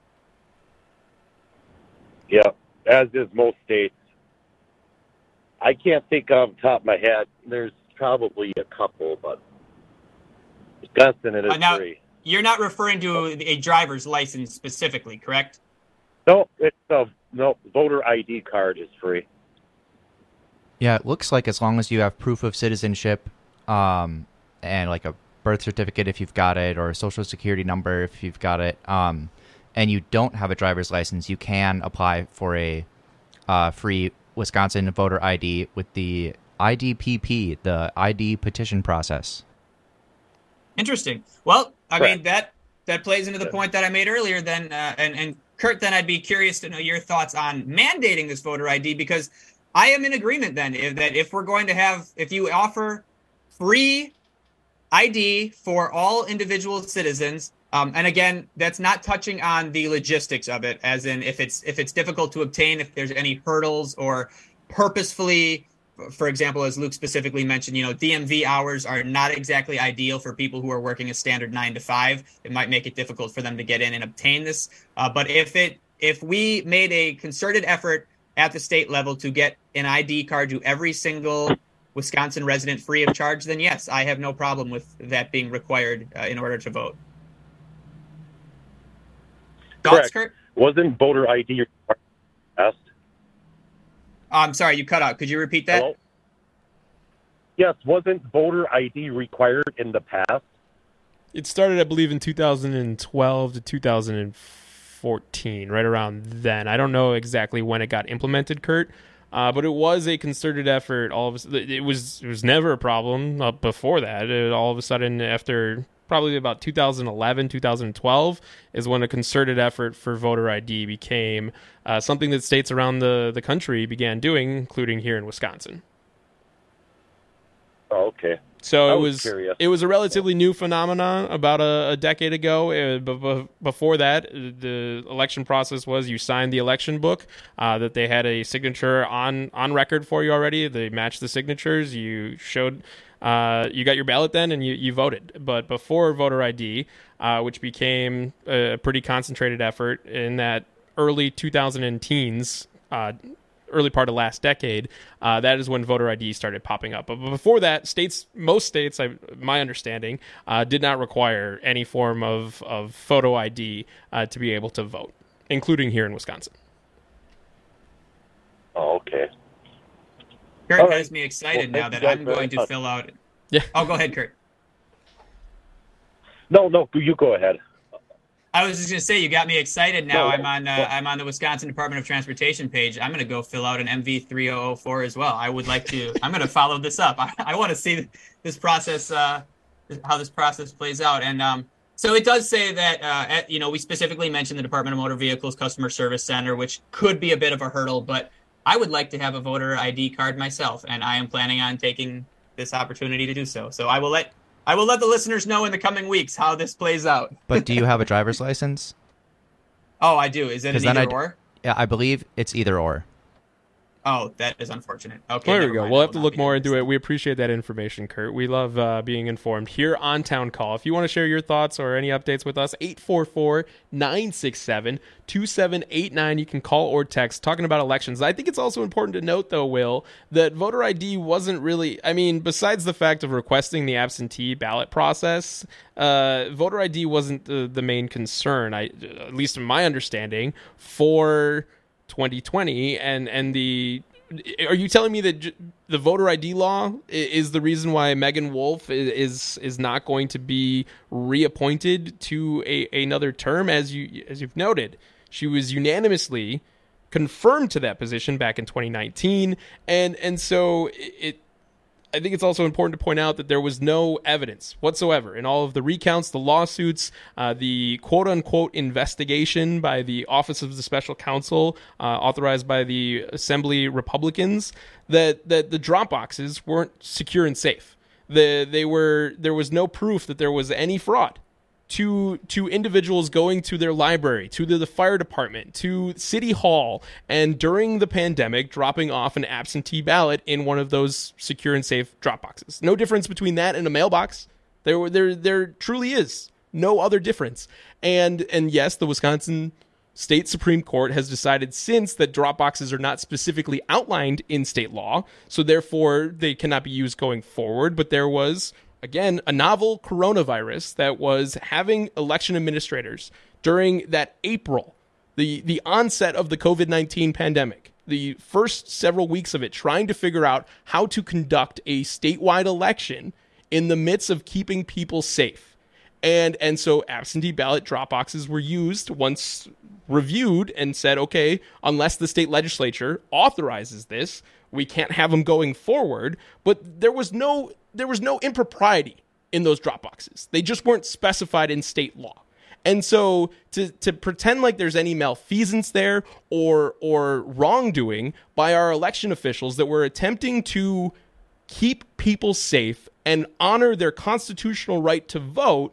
Yeah, as is most states. I can't think off the top of my head. There's probably a couple, but Wisconsin, it is uh, now, free. You're not referring to a driver's license specifically, correct? No, it's a no. Voter I D card is free. Yeah, it looks like as long as you have proof of citizenship, um, and like a birth certificate if you've got it, or a social security number if you've got it, um, and you don't have a driver's license, you can apply for a uh, free Wisconsin voter I D with the I D P P, the I D petition process. Interesting. Well, I right. mean, that that plays into the point that I made earlier then, uh, and, and Kurt, then I'd be curious to know your thoughts on mandating this voter I D, because I am in agreement then if, that if we're going to have, if you offer free I D for all individual citizens, um, and again, that's not touching on the logistics of it, as in if it's if it's difficult to obtain, if there's any hurdles, or purposefully, for example, as Luke specifically mentioned, you know, D M V hours are not exactly ideal for people who are working a standard nine to five. It might make it difficult for them to get in and obtain this. Uh, but if it if we made a concerted effort at the state level to get an I D card to every single Wisconsin resident free of charge, then yes, I have no problem with that being required uh, in order to vote. Thoughts, Kurt? Wasn't voter I D asked? I'm sorry, you cut out. Could you repeat that? Hello? Yes, wasn't voter I D required in the past? It started, I believe, in two thousand twelve to two thousand fourteen, right around then. I don't know exactly when it got implemented, Kurt, uh, but it was a concerted effort. All of a, it was it was never a problem uh, before that. It, all of a sudden, after probably about two thousand eleven, two thousand twelve, is when a concerted effort for voter I D became uh, something that states around the, the country began doing, including here in Wisconsin. Oh, okay. So I it was was curious. it was a relatively new phenomenon about a, a decade ago. Uh, b- b- before that, the election process was you signed the election book, uh, that they had a signature on, on record for you already. They matched the signatures. You showed uh, you got your ballot then, and you, you voted. But before voter I D, uh, which became a pretty concentrated effort in that early two thousand teens, uh, early part of last decade, uh, that is when voter I D started popping up. But before that, states, most states, I, my understanding, uh, did not require any form of, of photo I D uh, to be able to vote, including here in Wisconsin. Oh, okay. Kurt All has right. me excited Well, now thank that you guys I'm very going to much. fill out. Yeah. Oh, go ahead, Kurt. No, no, you go ahead. I was just gonna say you got me excited now. No, no, I'm on uh, no. I'm on the Wisconsin Department of Transportation page. I'm gonna go fill out an M V three thousand four as well. I would like to. I'm gonna follow this up. I, I want to see this process, uh, how this process plays out. And um, so it does say that uh, at, you know, we specifically mentioned the Department of Motor Vehicles Customer Service Center, which could be a bit of a hurdle, but I would like to have a voter I D card myself, and I am planning on taking this opportunity to do so. So I will let I will let the listeners know in the coming weeks how this plays out. But do you have a driver's license? Oh, I do. Is it an 'Cause then either I'd- or? Yeah, I believe it's either or. Oh, that is unfortunate. Okay, There we never go. mind. We'll I have will to not look be more doing into it. We appreciate that information, Kurt. We love uh, being informed here on Town Call. If you want to share your thoughts or any updates with us, eight four four, nine six seven, two seven eight nine. You can call or text talking about elections. I think it's also important to note, though, Will, that voter I D wasn't really, I mean, besides the fact of requesting the absentee ballot process, uh, voter I D wasn't the, the main concern, I, at least in my understanding, for twenty twenty. And, and the... Are you telling me that j- the voter I D law is the reason why Megan Wolf is is not going to be reappointed to a, another term? As you as you've noted, she was unanimously confirmed to that position back in twenty nineteen, and and so it. I think it's also important to point out that there was no evidence whatsoever in all of the recounts, the lawsuits, uh, the quote-unquote investigation by the Office of the Special Counsel, uh, authorized by the Assembly Republicans, that, that the drop boxes weren't secure and safe. The, they were there was no proof that there was any fraud. To to individuals going to their library, to the, the fire department, to City Hall, and during the pandemic, dropping off an absentee ballot in one of those secure and safe drop boxes. No difference between that and a mailbox. There, there, there truly is no other difference. And and yes, the Wisconsin State Supreme Court has decided since that drop boxes are not specifically outlined in state law, so therefore they cannot be used going forward. But there was, again, a novel coronavirus that was having election administrators during that April, the, the onset of the covid nineteen pandemic, the first several weeks of it, trying to figure out how to conduct a statewide election in the midst of keeping people safe. And and so absentee ballot drop boxes were used once reviewed and said, okay, unless the state legislature authorizes this, we can't have them going forward. But there was no there was no impropriety in those drop boxes. They just weren't specified in state law. And so to to pretend like there's any malfeasance there or or wrongdoing by our election officials that were attempting to keep people safe and honor their constitutional right to vote,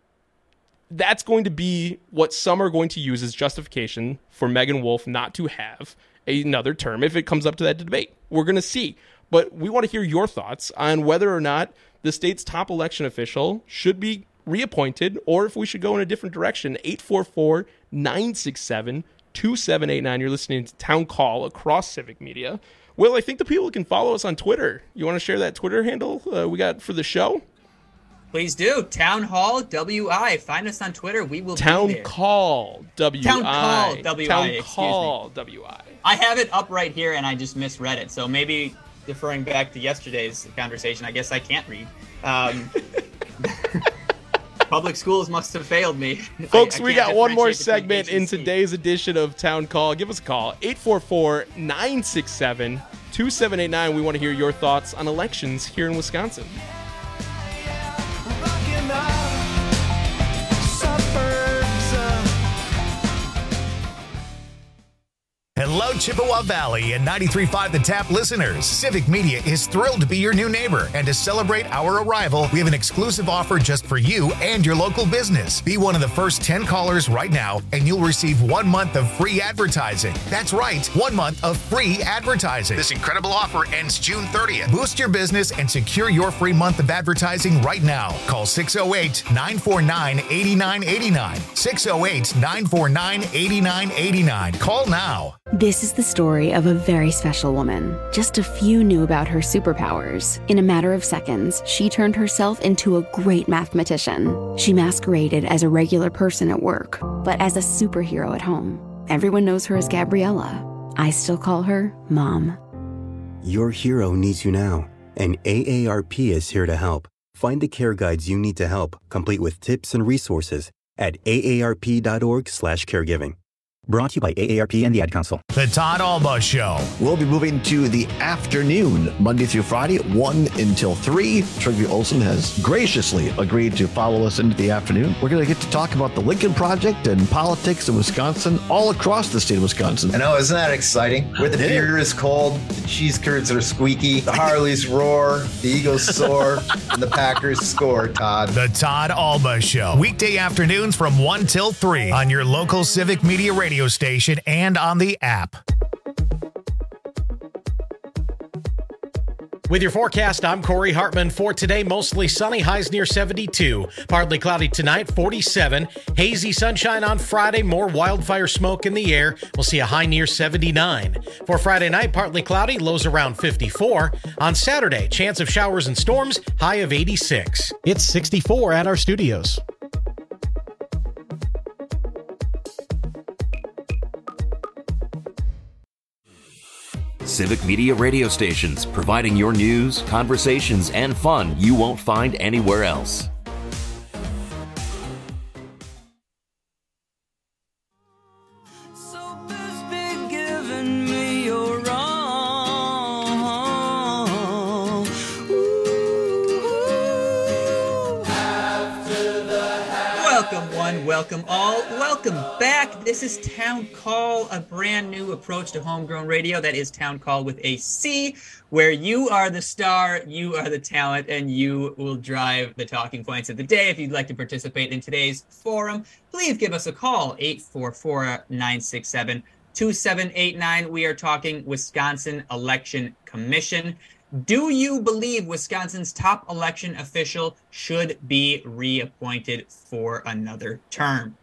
that's going to be what some are going to use as justification for Megan Wolf not to have another term if it comes up to that debate. We're going to see. But we want to hear your thoughts on whether or not the state's top election official should be reappointed or if we should go in a different direction. eight four four, nine six seven, two seven eight nine. You're listening to Town Call across Civic Media. Will, I think the people can follow us on Twitter. You want to share that Twitter handle uh, we got for the show? Please do. Town Hall W I. Find us on Twitter. We will Town be there. Call W I. Town Call W I. Town excuse Call me. W I. I have it up right here, and I just misread it. So maybe deferring back to yesterday's conversation, I guess I can't read. Um, public schools must have failed me. Folks, I, I we can't got one more differentiate between segment H and in C. today's edition of Town Call. Give us a call, eight four four, nine six seven, two seven eight nine. We want to hear your thoughts on elections here in Wisconsin. Rocking the suburbs, uh, Hello, Chippewa Valley and ninety-three point five The Tap listeners. Civic Media is thrilled to be your new neighbor. And to celebrate our arrival, we have an exclusive offer just for you and your local business. Be one of the first ten callers right now, and you'll receive one month of free advertising. That's right, one month of free advertising. This incredible offer ends June thirtieth. Boost your business and secure your free month of advertising right now. Call six oh eight, nine four nine, eight nine eight nine. six oh eight, nine four nine, eight nine eight nine. Call now. This is the story of a very special woman. Just a few knew about her superpowers. In a matter of seconds, she turned herself into a great mathematician. She masqueraded as a regular person at work, but as a superhero at home. Everyone knows her as Gabriella. I still call her Mom. Your hero needs you now, and A A R P is here to help. Find the care guides you need to help, complete with tips and resources at A A R P dot org slash caregiving. Brought to you by A A R P and the Ad Council. The Todd Alba Show. We'll be moving to the afternoon, Monday through Friday, one until three. Trygve Olsen has graciously agreed to follow us into the afternoon. We're going to get to talk about the Lincoln Project and politics in Wisconsin, all across the state of Wisconsin. I know, isn't that exciting? Where the beer is cold, the cheese curds are squeaky, the Harleys roar, the Eagles soar, and the Packers score, Todd. The Todd Alba Show. Weekday afternoons from one till three on your local Civic Media radio station and on the app. With your forecast, I'm Corey Hartman. For today, mostly sunny, highs near seventy-two. Partly cloudy tonight, forty-seven. Hazy sunshine on Friday, more wildfire smoke in the air. We'll see a high near seventy-nine. For Friday night, partly cloudy, lows around fifty-four. On Saturday, chance of showers and storms, high of eighty-six. It's sixty-four at our studios. Civic Media radio stations, providing your news, conversations, and fun you won't find anywhere else. Welcome all. Welcome back. This is Town Call, a brand new approach to homegrown radio. That is Town Call with a C, where you are the star, you are the talent, and you will drive the talking points of the day. If you'd like to participate in today's forum, please give us a call, eight four four, nine six seven, two seven eight nine. We are talking Wisconsin Election Commission. Do you believe Wisconsin's top election official should be reappointed for another term?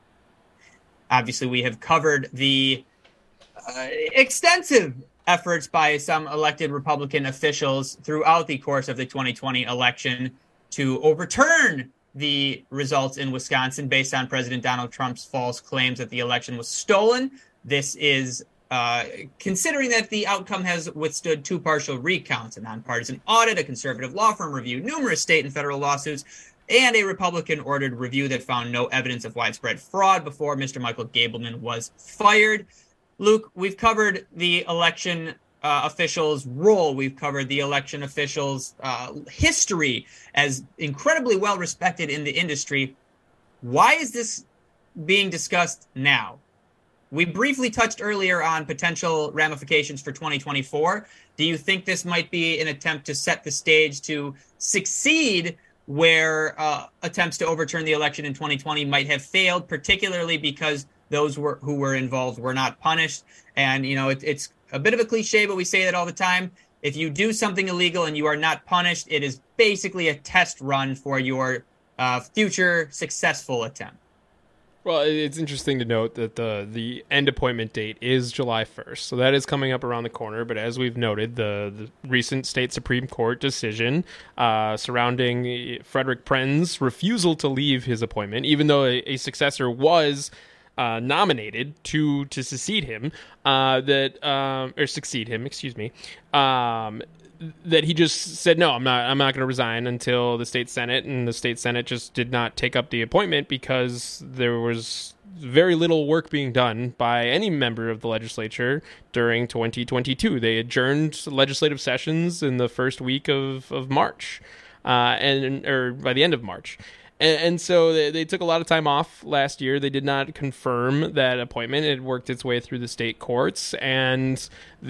Obviously, we have covered the uh, extensive efforts by some elected Republican officials throughout the course of the twenty twenty election to overturn the results in Wisconsin based on President Donald Trump's false claims that the election was stolen. This is Uh, considering that the outcome has withstood two partial recounts, a nonpartisan audit, a conservative law firm review, numerous state and federal lawsuits, and a Republican-ordered review that found no evidence of widespread fraud before Mister Michael Gableman was fired. Luke, we've covered the election uh, officials' role. We've covered the election officials' uh, history as incredibly well-respected in the industry. Why is this being discussed now? We briefly touched earlier on potential ramifications for twenty twenty-four. Do you think this might be an attempt to set the stage to succeed where uh, attempts to overturn the election in twenty twenty might have failed, particularly because those were, who were involved were not punished? And, you know, it, it's a bit of a cliche, but we say that all the time. If you do something illegal and you are not punished, it is basically a test run for your uh, future successful attempt. Well, it's interesting to note that the the end appointment date is July first, so that is coming up around the corner. But as we've noted, the, the recent state Supreme Court decision uh, surrounding Frederick Pren's refusal to leave his appointment, even though a, a successor was uh, nominated to to succeed him, uh, that um, or succeed him, excuse me. Um, that he just said, no, I'm not I'm not going to resign until the state Senate, and the state Senate just did not take up the appointment because there was very little work being done by any member of the legislature during twenty twenty-two. They adjourned legislative sessions in the first week of, of March, uh, and or by the end of March. And, and so they, they took a lot of time off last year. They did not confirm that appointment. It worked its way through the state courts, and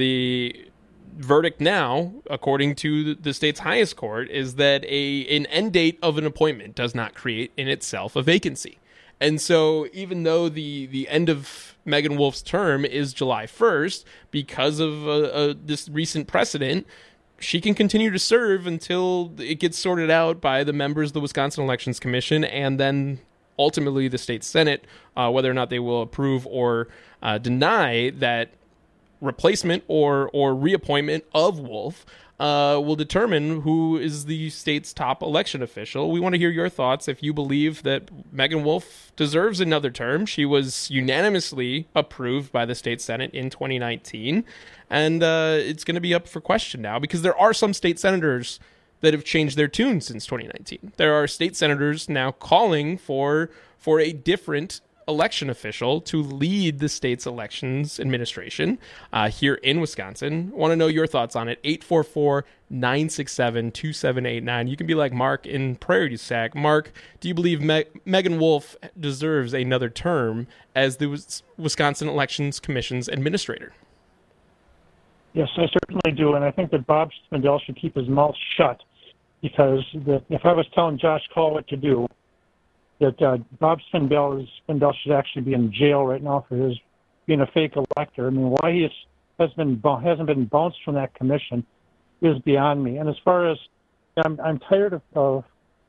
the verdict now, according to the state's highest court, is that a an end date of an appointment does not create in itself a vacancy. And so even though the, the end of Megan Wolf's term is July first, because of uh, uh, this recent precedent, she can continue to serve until it gets sorted out by the members of the Wisconsin Elections Commission and then ultimately the state Senate, uh, whether or not they will approve or uh, deny that replacement or or reappointment of Wolf uh, will determine who is the state's top election official. We want to hear your thoughts. If you believe that Meagan Wolf deserves another term, she was unanimously approved by the state Senate in twenty nineteen, and uh, it's going to be up for question now because there are some state senators that have changed their tune since twenty nineteen. There are state senators now calling for for a different election official to lead the state's elections administration uh, here in Wisconsin. Want to know your thoughts on it? eight four four, nine six seven, two seven eight nine. You can be like Mark in Prairie du Sac. Mark, do you believe Me- Meagan Wolf deserves another term as the Wisconsin Elections Commission's administrator? Yes, I certainly do, and I think that Bob Spindell should keep his mouth shut because the, if I was telling Josh Call what to do, that uh, Bob Spindell, Spindell should actually be in jail right now for his being a fake elector. I mean, why he is, has been hasn't been bounced from that commission is beyond me. And as far as I'm, I'm tired of, of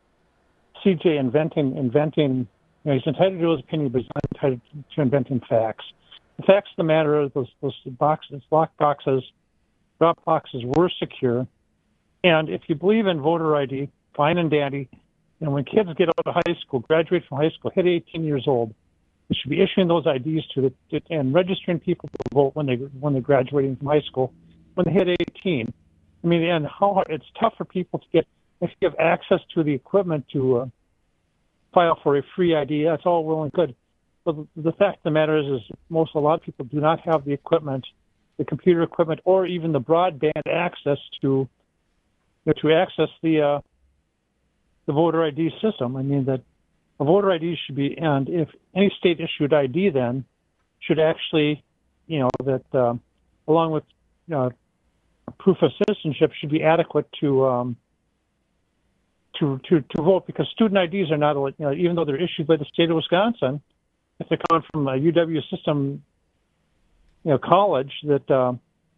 C J inventing inventing. You know, he's entitled to his opinion, but he's not entitled to inventing facts. The facts of the matter are those those boxes, lock boxes, drop boxes were secure. And if you believe in voter I D, fine and dandy. And when kids get out of high school, graduate from high school, hit eighteen years old, we should be issuing those I Ds to the and registering people to vote when they when they're graduating from high school when they hit eighteen. I mean, and how hard, it's tough for people to get if you have access to the equipment to uh, file for a free I D. That's all well and good, but the fact of the matter is, is most a lot of people do not have the equipment, the computer equipment, or even the broadband access to you know, to access the uh, the voter I D system. I mean, that a voter I D should be, and if any state issued I D then should actually, you know, that um, along with you know, proof of citizenship should be adequate to um, to to to vote because student I Ds are not, you know, even though they're issued by the state of Wisconsin, if they're coming from a U W system, you know, college, that um,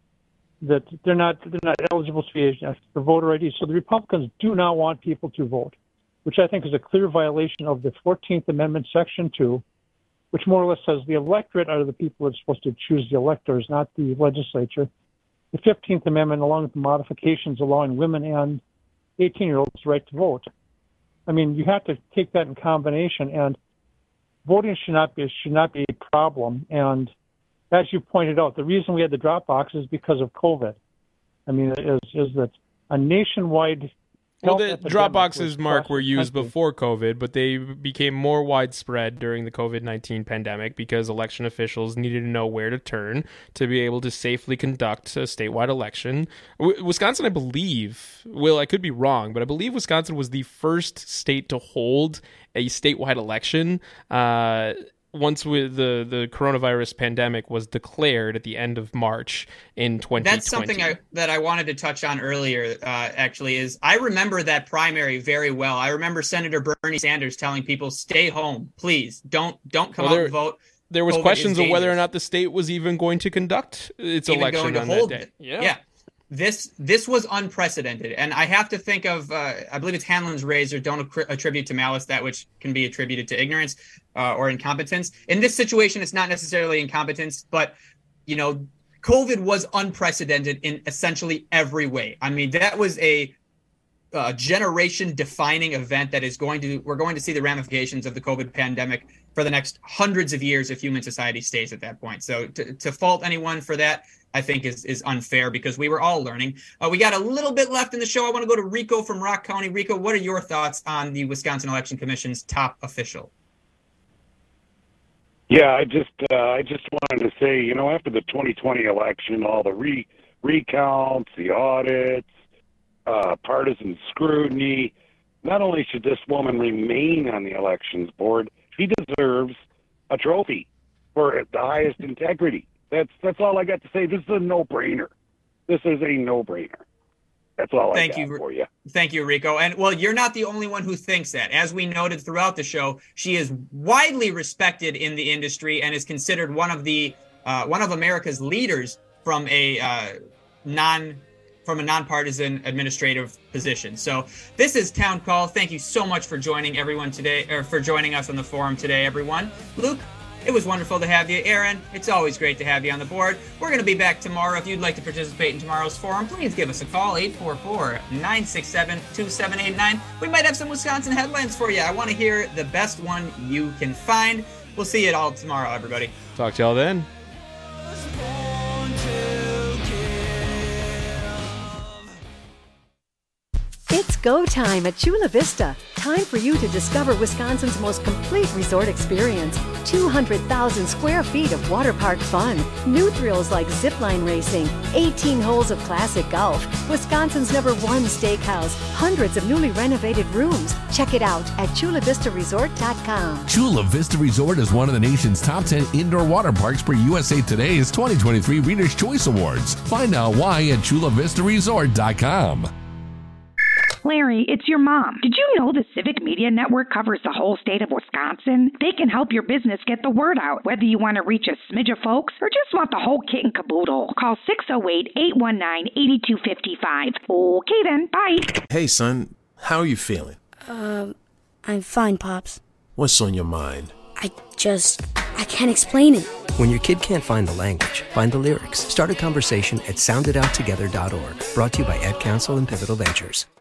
that they're not they're not eligible to be for voter I D. So the Republicans do not want people to vote, which I think is a clear violation of the fourteenth Amendment, Section two, which more or less says the electorate are the people that's supposed to choose the electors, not the legislature. The fifteenth Amendment, along with the modifications allowing women and eighteen-year-olds the right to vote. I mean, you have to take that in combination, and voting should not be should not be a problem. And as you pointed out, the reason we had the drop box is because of COVID. I mean, is is that a nationwide Well, the drop boxes, Mark, were used before COVID, but they became more widespread during the COVID nineteen pandemic because election officials needed to know where to turn to be able to safely conduct a statewide election. W- Wisconsin, I believe, well, I could be wrong, but I believe Wisconsin was the first state to hold a statewide election uh once with the, the coronavirus pandemic was declared at the end of March in twenty twenty. That's something I, that I wanted to touch on earlier, uh, actually, is I remember that primary very well. I remember Senator Bernie Sanders telling people, stay home, please. Don't don't come well, out there, and vote. There was COVID questions of whether or not the state was even going to conduct its even election going to on hold that day. it. Yeah. yeah. This this was unprecedented, and I have to think of, uh, I believe it's Hanlon's razor, don't accri- attribute to malice that which can be attributed to ignorance uh, or incompetence. In this situation, it's not necessarily incompetence, but, you know, COVID was unprecedented in essentially every way. I mean, that was a uh, generation-defining event that is going to, we're going to see the ramifications of the COVID pandemic for the next hundreds of years if human society stays at that point. So to, to fault anyone for that, I think is is unfair because we were all learning. Uh, we got a little bit left in the show. I want to go to Rico from Rock County. Rico, what are your thoughts on the Wisconsin Election Commission's top official? Yeah, I just uh, I just wanted to say, you know, after the twenty twenty election, all the re recounts, the audits, uh, partisan scrutiny, not only should this woman remain on the elections board, she deserves a trophy for the highest integrity. That's that's all I got to say. This is a no-brainer. This is a no-brainer. That's all Thank I got you. for you. Thank you, Rico. And, well, you're not the only one who thinks that. As we noted throughout the show, she is widely respected in the industry and is considered one of the uh, one of America's leaders from a uh, non from a nonpartisan administrative position. So this is Town Call. Thank you so much for joining everyone today, or for joining us on the forum today, everyone. Luke, It was wonderful to have you. Aaron, it's always great to have you on the board. We're going to be back tomorrow. If you'd like to participate in tomorrow's forum, please give us a call, eight four four, nine six seven, two seven eight nine. We might have some Wisconsin headlines for you. I want to hear the best one you can find. We'll see you all tomorrow, everybody. Talk to y'all then. It's go time at Chula Vista. Time for you to discover Wisconsin's most complete resort experience. two hundred thousand square feet of water park fun. New thrills like zipline racing. eighteen holes of classic golf. Wisconsin's number one steakhouse. Hundreds of newly renovated rooms. Check it out at chula vista resort dot com. Chula Vista Resort is one of the nation's top ten indoor water parks per U S A Today's twenty twenty-three Reader's Choice Awards. Find out why at chula vista resort dot com. Larry, it's your mom. Did you know the Civic Media Network covers the whole state of Wisconsin? They can help your business get the word out, whether you want to reach a smidge of folks or just want the whole kit and caboodle. Call six oh eight, eight one nine, eight two five five. Okay then, bye. Hey son, how are you feeling? Um, I'm fine, Pops. What's on your mind? I just, I can't explain it. When your kid can't find the language, find the lyrics. Start a conversation at sound it out together dot org. Brought to you by Ad Council and Pivotal Ventures.